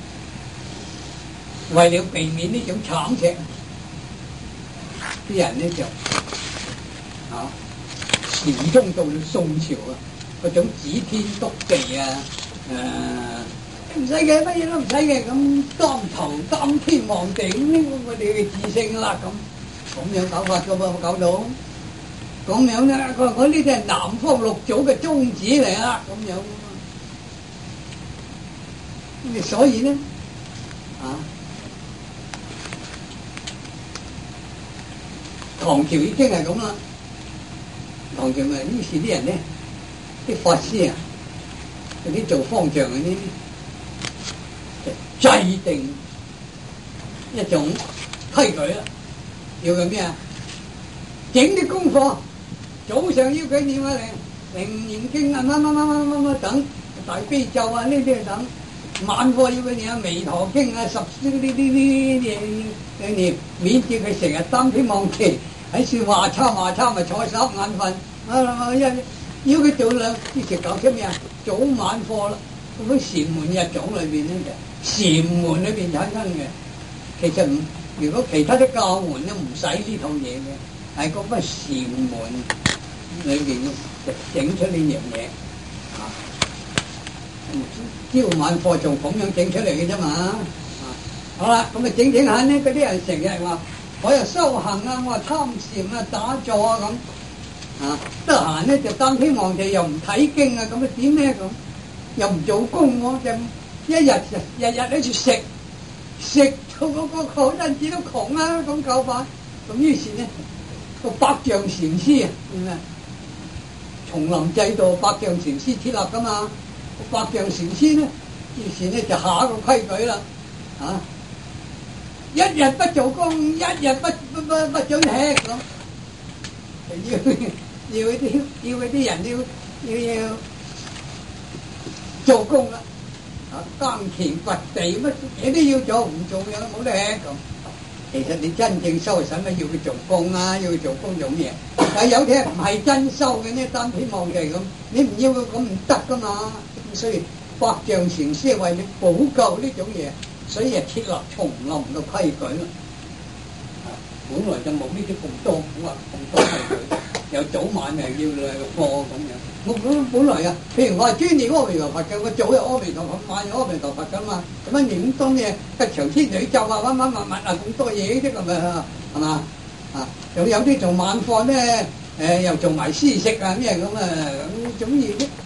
為了避免呢種慘劇，啲人咧就始終到宋朝啊，嗰種指天篤地啊，唔使嘅，乜嘢都唔使嘅，咁當頭擔天望地，咁我哋嘅自性啦，咁樣搞法噶噃，搞到咁樣咧，佢話我呢啲係南方六祖嘅宗旨嚟啦，咁樣。所以咧，唐朝已經係咁啦。唐朝咪於是啲人咧，啲法師啊，嗰啲做方丈嗰啲，制定一種規矩啦。要佢咩啊？整啲功課，早上要佢念啊靈言經啊，乜等大悲咒啊呢啲等。晚課要佢念《彌陀經》啊，十呢嘢念，免至佢成日擔天望地，喺處話參咪坐手眼瞓。要佢做兩啲食搞出咩啊？早晚課啦，嗰啲禪門日種裏邊咧就禪門裏邊產生嘅。其實如果其他啲教門都唔使呢套嘢嘅，係嗰班禪門裏邊整出呢樣嘢。朝晚課仲咁樣整出嚟嘅啫嘛，好啦，咁啊整下呢，嗰啲人成日話我又修行啊，我話參禪啊，打坐啊咁，得閒呢就擔天望地，又唔睇經啊，咁啊點咩咁？又唔做功喎，就日日喺度食到個陣子都窮啦，咁搞法，咁於是呢個百丈禪師啊，叢林制度百丈禪師設立噶嘛。百丈禪師咧，於是咧就下一個規矩啦，一日不做工，一日不准吃咁，要嗰啲人要做工啦，耕田掘地乜嘢都要做，唔做嘢冇得吃咁。其實你真正修係使乜要佢做工啊？要佢做工做咩？但係有啲人唔係真修嘅呢，擔天望地咁，你唔要佢咁唔得噶嘛。所以百丈禪師係為你補救呢種嘢，所以係設立叢林嘅規矩啦。本來就冇呢啲咁多規矩，有早晚又要兩課咁樣。我本來啊，譬如我係專念阿彌陀佛嘅，我早有阿彌陀佛，晚有阿彌陀佛噶嘛。咁樣念咁多嘢，吉祥天女咒啊，乜啊咁多嘢啫，咁咪係嘛？又有啲做晚課咧，又做埋施食啊咩咁啊，咁種嘢啫。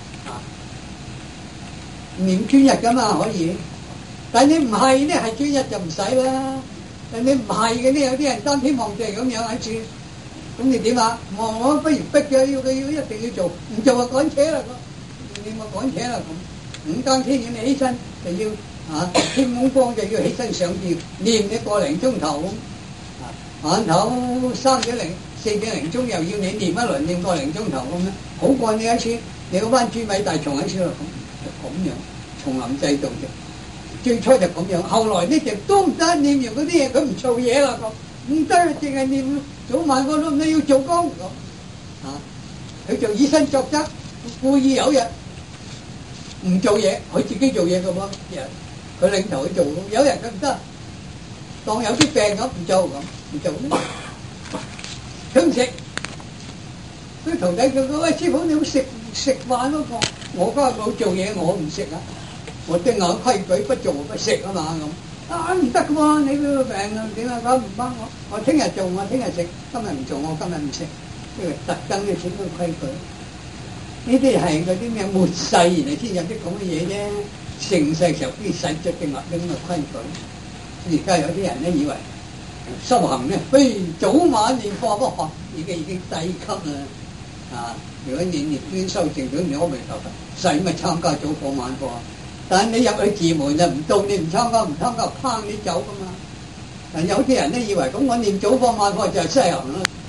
念專日噶嘛可以，但你唔係咧，係專日就唔使啦。但你唔係嘅咧，有啲人擔天望地咁樣喺處，咁你點啊？我不如逼佢要一定要做，唔做就趕車啦。你咪趕車啦咁。5更天你起身就要天蒙光就要起身上殿念你個零鐘頭咁。晏頭3點零4點零鐘又要你念一輪，念個零鐘頭咁樣，好過你一次你嗰班豬米大蟲喺處啦咁。咁樣叢林制度啫，最初就咁樣，後來呢就都唔得，念完嗰啲嘢佢唔做嘢啦，唔得，淨係念早晚我都唔要做工咁，佢就以身作則，故意有日唔做嘢，佢自己做嘢嘅喎，佢領頭去做，有人佢唔得，當有啲病咁唔做咁，唔做佢唔食，佢徒弟佢講：喂，師傅你好食飯嗰個。我家冇做嘢，我唔食啊！我定下規矩，不做不食啊嘛咁。唔得嘅喎，你個病啊點啊搞唔翻我？我聽日做，我聽日食，今日唔做，我今日唔食。呢個特登嘅整個規矩。呢啲係嗰啲咩末世人哋先有啲咁嘅嘢啫。盛世時候啲使着定立啲咁嘅規矩。而家有啲人咧以為修行咧，非早晚念課不可，已經低級啦。如果念專修正咗你阿彌陀佛，使咪參加早課晚課？但係你入去寺門就唔到，你唔參加，拚你走噶嘛。但有啲人咧以為咁，我念早課晚課就係西行啦。